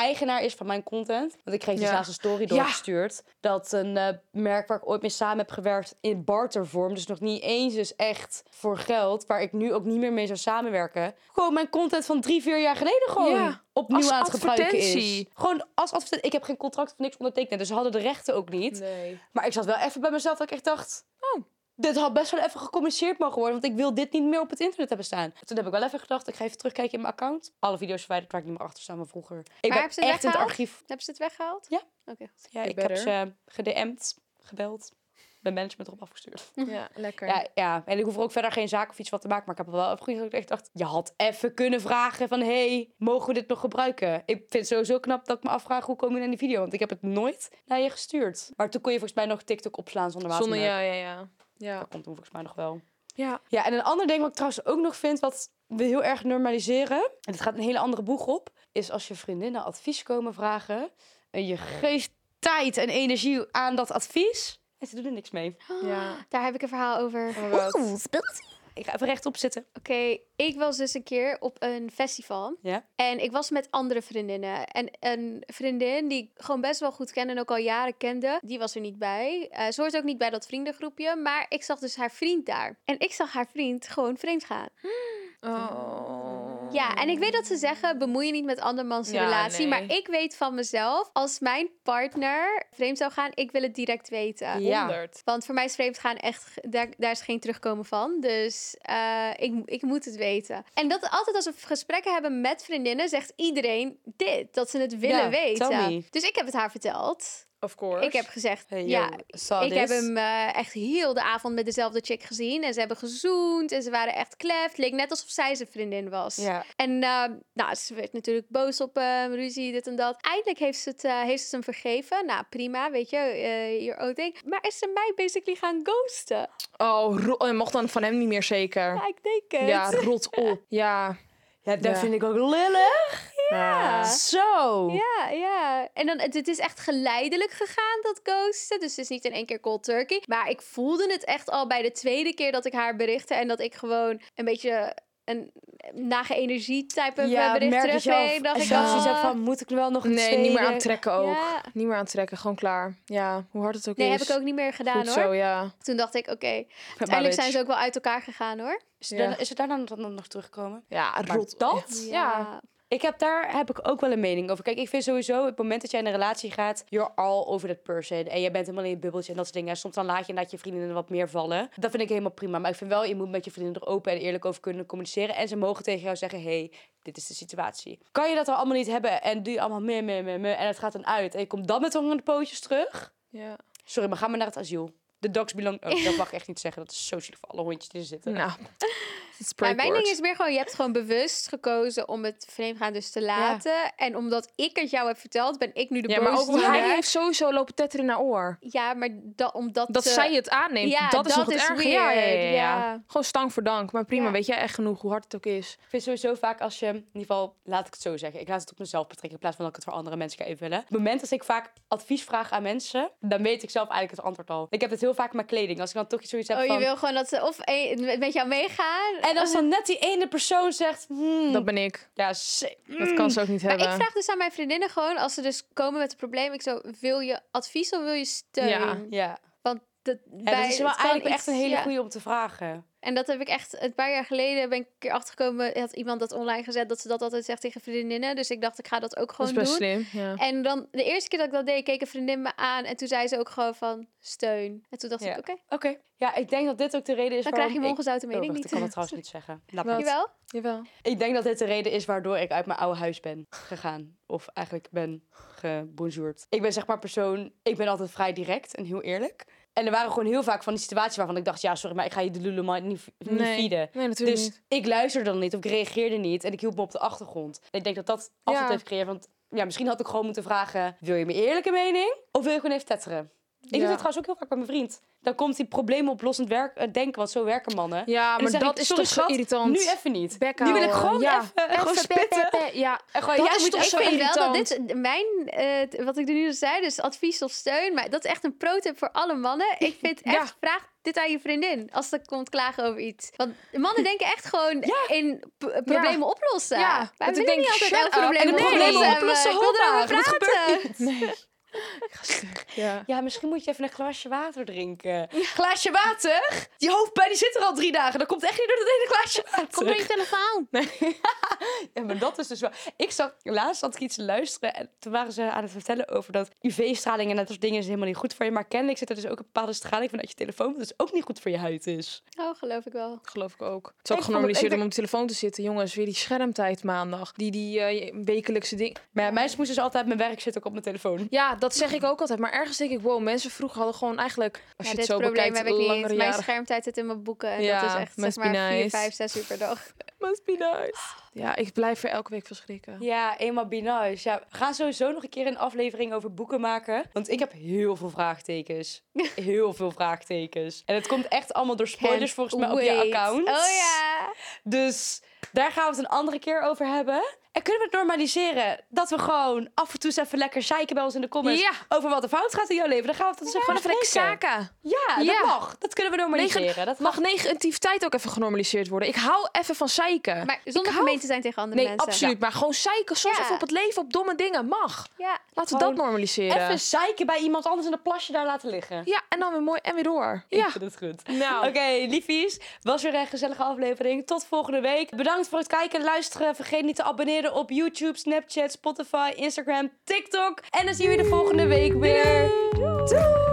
Speaker 2: eigenaar is van mijn content. Want ik kreeg dus
Speaker 1: Ja.
Speaker 2: laatst een story doorgestuurd. Dat een uh, merk waar ik ooit mee samen heb gewerkt in bartervorm. Dus nog niet eens dus echt voor geld. Waar ik nu ook niet meer mee zou samenwerken. Gewoon mijn content van drie, vier jaar geleden gewoon
Speaker 1: Ja,
Speaker 2: opnieuw
Speaker 1: als
Speaker 2: aan het gebruiken is.
Speaker 1: advertentie.
Speaker 2: Gewoon als advertentie. Ik heb geen contract of niks ondertekend. Dus ze hadden de rechten ook niet.
Speaker 1: Nee.
Speaker 2: Maar ik zat wel even bij mezelf dat ik echt dacht...
Speaker 1: Oh.
Speaker 2: Dit had best wel even gecommuniceerd mogen worden. Want ik wil dit niet meer op het internet hebben staan. Toen heb ik wel even gedacht, ik ga even terugkijken in mijn account. Alle video's verwijderd waar ik niet meer achter sta, maar vroeger. Ik ben
Speaker 3: hebben ze het
Speaker 2: echt in het
Speaker 3: weggehaald?
Speaker 2: archief.
Speaker 3: Hebben ze het weggehaald?
Speaker 2: Ja.
Speaker 3: Oké.
Speaker 2: Ja, ik
Speaker 1: better.
Speaker 2: heb ze ged'M'd, gebeld. Mijn management erop afgestuurd.
Speaker 1: Ja, lekker.
Speaker 2: Ja, ja, en ik hoef er ook verder geen zaak of iets van te maken. Maar ik heb er wel opgegeven dat ik echt dacht... Je had even kunnen vragen van... Hey, mogen we dit nog gebruiken? Ik vind het sowieso knap dat ik me afvraag... Hoe kom je naar die video? Want ik heb het nooit naar je gestuurd. Maar toen kon je volgens mij nog TikTok opslaan zonder
Speaker 1: Zonder,
Speaker 2: watermerk.
Speaker 1: ja, ja, ja. Ja.
Speaker 2: Dat komt toen volgens mij nog wel.
Speaker 1: Ja.
Speaker 2: Ja, en een ander ding wat ik trouwens ook nog vind... Wat we heel erg normaliseren... En het gaat een hele andere boeg op... Is als je vriendinnen advies komen vragen... En je geeft tijd en energie aan dat advies... En ze doen er niks mee.
Speaker 1: Ja.
Speaker 3: Daar heb ik een verhaal over.
Speaker 1: Oh, wat?
Speaker 2: Ik ga even rechtop zitten.
Speaker 3: Oké, ik was dus een keer op een festival.
Speaker 2: Ja.
Speaker 3: En ik was met andere vriendinnen. En een vriendin die ik gewoon best wel goed kende en ook al jaren kende, die was er niet bij. Uh, ze hoort ook niet bij dat vriendengroepje. Maar ik zag dus haar vriend daar. En ik zag haar vriend gewoon vreemd gaan.
Speaker 1: Oh.
Speaker 3: Ja, en ik weet dat ze zeggen, bemoei je niet met andermans
Speaker 1: Ja,
Speaker 3: relatie.
Speaker 1: nee.
Speaker 3: Maar ik weet van mezelf, als mijn partner vreemd zou gaan, ik wil het direct weten.
Speaker 2: Ja.
Speaker 1: honderd.
Speaker 3: Want voor mij is vreemd gaan echt, daar, daar is geen terugkomen van. Dus uh, ik, ik moet het weten. En dat altijd als we gesprekken hebben met vriendinnen, zegt iedereen dit. Dat ze het willen
Speaker 2: Ja,
Speaker 3: weten.
Speaker 2: tell me.
Speaker 3: Dus ik heb het haar verteld.
Speaker 1: Of course.
Speaker 3: Ik heb gezegd,
Speaker 2: Hey,
Speaker 3: ja,
Speaker 2: yo, saw
Speaker 3: ik
Speaker 2: this.
Speaker 3: heb hem uh, echt heel de avond met dezelfde chick gezien. En ze hebben gezoend en ze waren echt klef. Het leek net alsof zij zijn vriendin was.
Speaker 2: Ja.
Speaker 3: En uh, nou, ze werd natuurlijk boos op hem, ruzie, dit en dat. Eindelijk heeft ze het, uh, heeft ze het hem vergeven. Nou, prima, weet je, uh, your own thing. Maar is ze mij basically gaan ghosten?
Speaker 1: Oh, ro- en mocht dan van hem niet meer zeker.
Speaker 3: Ja, ik denk het.
Speaker 1: Ja, rot op. Ja.
Speaker 2: Ja, dat
Speaker 1: Ja.
Speaker 2: vind ik ook lillig.
Speaker 1: Ja.
Speaker 2: Zo.
Speaker 3: Ja, ja. En dan, het, het is echt geleidelijk gegaan, dat ghosten. Dus het is niet in één keer cold turkey. Maar ik voelde het echt al bij de tweede keer dat ik haar berichtte. En dat ik gewoon een beetje een nage energie type
Speaker 2: Ja,
Speaker 3: bericht
Speaker 2: merk je zelf.
Speaker 3: terugkreeg. Dacht
Speaker 2: Als
Speaker 3: ik,
Speaker 2: je zoiets
Speaker 3: oh.
Speaker 2: hebt van, moet ik nu wel nog een
Speaker 1: Nee,
Speaker 2: tweede?
Speaker 1: niet meer aantrekken ook.
Speaker 3: Ja.
Speaker 1: Niet meer aantrekken, gewoon klaar. Ja, hoe hard het ook
Speaker 3: Nee,
Speaker 1: is.
Speaker 3: heb ik ook niet meer gedaan,
Speaker 1: Goed
Speaker 3: hoor.
Speaker 1: zo, ja.
Speaker 3: Toen dacht ik, oké.
Speaker 2: Maar
Speaker 3: Uiteindelijk zijn
Speaker 2: bitch.
Speaker 3: ze ook wel uit elkaar gegaan, hoor.
Speaker 2: Is, er
Speaker 1: Ja.
Speaker 2: daarna- is het daarna dan nog teruggekomen?
Speaker 1: Ja,
Speaker 2: Maar
Speaker 1: rot.
Speaker 2: dat?
Speaker 1: Ja.
Speaker 2: Ik heb daar heb ik ook wel een mening over. Kijk, ik vind sowieso, het moment dat jij in een relatie gaat, you're all over that person. En je bent helemaal in je bubbeltje en dat soort dingen. En soms dan laat je inderdaad je vriendinnen wat meer vallen. Dat vind ik helemaal prima. Maar ik vind wel, je moet met je vriendinnen er open en eerlijk over kunnen communiceren. En ze mogen tegen jou zeggen, hey, dit is de situatie. Kan je dat dan allemaal niet hebben en doe je allemaal meer, meer, meer, meer. En het gaat dan uit. En je komt dan met hongende pootjes terug.
Speaker 1: Ja.
Speaker 2: Sorry, maar ga maar naar het asiel. De dogs belong... Oh, dat mag ik echt niet zeggen. Dat is zo zielig voor alle hondjes die er zitten.
Speaker 1: Nou.
Speaker 3: Maar mijn ding is meer gewoon, je hebt gewoon bewust gekozen om het vreemdgaan dus te laten. En omdat ik het jou heb verteld, ben ik nu de
Speaker 1: Ja, maar ook
Speaker 3: boosdoener.
Speaker 1: hij heeft sowieso lopen tetteren in haar oor.
Speaker 3: Ja, maar da, omdat...
Speaker 1: Dat
Speaker 3: eh,
Speaker 1: zij het aanneemt,
Speaker 3: ja,
Speaker 1: dat is
Speaker 3: dat
Speaker 1: nog het
Speaker 3: is
Speaker 1: erge. Ja, ja, ja,
Speaker 3: weird,
Speaker 1: ja.
Speaker 3: ja.
Speaker 1: Gewoon stang voor dank. Maar prima,
Speaker 3: Ja.
Speaker 1: weet jij echt genoeg hoe hard het ook is.
Speaker 2: Ik vind sowieso vaak als je, in ieder geval, laat ik het zo zeggen. Ik laat het op mezelf betrekken in plaats van dat ik het voor andere mensen ga invullen. Op het moment dat ik vaak advies vraag aan mensen, dan weet ik zelf eigenlijk het antwoord al. Ik heb het heel vaak met kleding. Als ik dan toch zoiets heb
Speaker 3: Oh,
Speaker 2: van...
Speaker 3: je wil gewoon dat ze of een, met jou meegaan.
Speaker 2: En als dan net die ene persoon zegt... Hmm,
Speaker 1: Dat ben ik.
Speaker 2: ja, se-
Speaker 1: Dat kan ze ook niet
Speaker 3: Maar
Speaker 1: hebben.
Speaker 3: ik vraag dus aan mijn vriendinnen gewoon, als ze dus komen met een probleem, ik zo, wil je advies of wil je steun?
Speaker 1: Ja.
Speaker 2: ja.
Speaker 3: Want dat,
Speaker 2: Ja,
Speaker 3: bij,
Speaker 2: dat is wel
Speaker 3: het kan
Speaker 2: eigenlijk
Speaker 3: iets-
Speaker 2: echt een hele
Speaker 3: ja.
Speaker 2: goede om te vragen.
Speaker 3: En dat heb ik echt, een paar jaar geleden ben ik een keer achtergekomen, had iemand dat online gezet, dat ze dat altijd zegt tegen vriendinnen. Dus ik dacht, ik ga dat ook
Speaker 1: Dat
Speaker 3: gewoon
Speaker 1: is best
Speaker 3: doen.
Speaker 1: slim. Ja.
Speaker 3: En dan, de eerste keer dat ik dat deed, keek een vriendin me aan en toen zei ze ook gewoon van, steun. En toen dacht
Speaker 2: Ja.
Speaker 3: ik, oké,
Speaker 2: Oké. Ja, ik denk dat dit ook de reden is
Speaker 3: dan
Speaker 2: waarom
Speaker 3: krijg je mijn
Speaker 2: ik...
Speaker 3: ongezouten
Speaker 2: Oh,
Speaker 3: mening
Speaker 2: wacht,
Speaker 3: niet.
Speaker 2: ik kan het trouwens niet zeggen. Laat
Speaker 1: Wat?
Speaker 2: maar.
Speaker 3: Jawel?
Speaker 1: Jawel.
Speaker 2: Ik denk dat dit de reden is waardoor ik uit mijn oude huis ben gegaan. Of eigenlijk ben gebonjourd. Ik ben zeg maar persoon... Ik ben altijd vrij direct en heel eerlijk. En er waren gewoon heel vaak van die situaties waarvan ik dacht... Ja, sorry, maar ik ga je de Lululemon niet, niet
Speaker 1: Nee.
Speaker 2: feeden.
Speaker 1: Nee, natuurlijk
Speaker 2: Dus
Speaker 1: niet.
Speaker 2: ik luisterde dan niet of ik reageerde niet. En ik hield me op de achtergrond. En ik denk dat dat afstand
Speaker 1: Ja.
Speaker 2: heeft gecreëerd. Want ja, misschien had ik gewoon moeten vragen... Wil je mijn eerlijke mening? Of wil je gewoon even tetteren? Ik doe het trouwens ook heel vaak bij mijn vriend. Dan komt hij probleemoplossend werk, uh, denken, want zo werken mannen.
Speaker 1: Ja,
Speaker 2: En
Speaker 1: maar
Speaker 2: dan zeg
Speaker 1: dat
Speaker 2: ik,
Speaker 1: is
Speaker 2: sorry,
Speaker 1: toch zo
Speaker 2: schat,
Speaker 1: irritant.
Speaker 2: Nu even niet.
Speaker 1: Bek
Speaker 2: Nu wil ik
Speaker 1: houden.
Speaker 2: gewoon
Speaker 1: Ja.
Speaker 2: even, gewoon
Speaker 1: Even
Speaker 2: spitten.
Speaker 1: pe, pe, pe. Ja,
Speaker 2: En gewoon,
Speaker 1: dat
Speaker 2: jij
Speaker 1: is
Speaker 2: moet
Speaker 1: toch
Speaker 2: echt
Speaker 1: zo
Speaker 3: Ik vind wel dat
Speaker 1: irritant.
Speaker 3: dit, mijn, uh, wat ik er nu al zei, dus advies of steun, maar dat is echt een pro-tip voor alle mannen. Ik vind echt,
Speaker 1: Ja.
Speaker 3: vraag dit aan je vriendin als ze komt klagen over iets. Want mannen denken echt gewoon in p- problemen oplossen.
Speaker 1: Ja,
Speaker 3: Wij
Speaker 1: dat ik
Speaker 3: willen
Speaker 1: denk,
Speaker 3: niet altijd
Speaker 1: shut
Speaker 3: elk
Speaker 1: up.
Speaker 3: probleem
Speaker 1: En de
Speaker 3: oplossen.
Speaker 1: problemen
Speaker 3: hebben.
Speaker 1: oplossen,
Speaker 3: Ik wil
Speaker 1: hoppa.
Speaker 3: erover
Speaker 1: Dat
Speaker 3: praten.
Speaker 1: Nee. Ik ga stuk. Ja.
Speaker 2: Ja, misschien moet je even een glaasje water drinken. Glaasje water? Die hoofdpijn die zit er al drie dagen. Dat komt echt niet door dat ene glaasje water.
Speaker 3: Kom door je telefoon.
Speaker 2: Ja, maar dat is dus wel... Ik zag... Laatst had ik iets te luisteren. En toen waren ze aan het vertellen over dat U V-straling en dat soort dingen is helemaal niet goed voor je. Maar kennelijk zit er dus ook een bepaalde straling vanuit je telefoon. Dat is ook niet goed voor je huid is.
Speaker 3: Oh, geloof ik wel.
Speaker 1: Geloof ik ook. Het is ook
Speaker 2: Ik
Speaker 1: genormaliseerd
Speaker 2: vond
Speaker 1: om
Speaker 2: het-
Speaker 1: op de telefoon te zitten. Jongens, weer die schermtijd maandag. Die, die uh, wekelijkse ding.
Speaker 2: Maar ja, meisjes moesten dus altijd... Mijn werk zit ook op mijn telefoon.
Speaker 1: Ja, dat zeg ik ook altijd. Maar ergens denk ik, wow, mensen vroeger hadden gewoon eigenlijk... Als
Speaker 3: Ja,
Speaker 1: je het
Speaker 3: dit
Speaker 1: zo
Speaker 3: probleem
Speaker 1: bekijkt,
Speaker 3: heb ik niet.
Speaker 1: langere
Speaker 3: Mijn
Speaker 1: jaren.
Speaker 3: schermtijd zit in mijn boeken. En
Speaker 1: Ja,
Speaker 3: dat is echt zeg
Speaker 1: must be
Speaker 3: maar vier,
Speaker 1: nice.
Speaker 3: vijf, zes uur per dag.
Speaker 1: Must be nice. Ja, ik blijf er elke week van schrikken.
Speaker 2: Ja, eenmaal be nice. Ja, we gaan sowieso nog een keer een aflevering over boeken maken. Want ik heb heel veel vraagtekens. Heel veel vraagtekens. En het komt echt allemaal door spoilers
Speaker 3: Can't
Speaker 2: volgens mij op je
Speaker 3: wait.
Speaker 2: account.
Speaker 3: Oh ja.
Speaker 2: Dus daar gaan we het een andere keer over hebben. En kunnen we het normaliseren dat we gewoon af en toe eens even lekker zeiken bij ons in de comments
Speaker 1: Ja.
Speaker 2: over wat er fout gaat in jouw leven. Dan gaan we het eens even
Speaker 1: Gewoon even lekker
Speaker 2: bespreken.
Speaker 1: zaken.
Speaker 2: Ja, dat
Speaker 1: Ja.
Speaker 2: mag. Dat kunnen we normaliseren.
Speaker 1: Negen-
Speaker 2: dat
Speaker 1: Mag negativiteit ook even genormaliseerd worden? Ik hou even van zeiken.
Speaker 3: Maar zonder
Speaker 1: Ik hou-
Speaker 3: gemeen te zijn tegen andere
Speaker 1: Nee,
Speaker 3: mensen.
Speaker 1: absoluut. Maar gewoon zeiken soms
Speaker 3: Ja.
Speaker 1: even op het leven, op domme dingen. Mag.
Speaker 3: Ja.
Speaker 1: Laten we
Speaker 2: Gewoon
Speaker 1: dat normaliseren.
Speaker 2: even zeiken bij iemand anders in een plasje daar laten liggen.
Speaker 1: Ja, en dan weer mooi en weer door.
Speaker 2: Ik
Speaker 1: Ja.
Speaker 2: vind het goed.
Speaker 1: Nou.
Speaker 2: Oké, liefies. Was weer een gezellige aflevering. Tot volgende week. Bedankt voor het kijken en luisteren. Vergeet niet te abonneren op YouTube, Snapchat, Spotify, Instagram, TikTok. En dan zien we je de volgende week weer. Doei!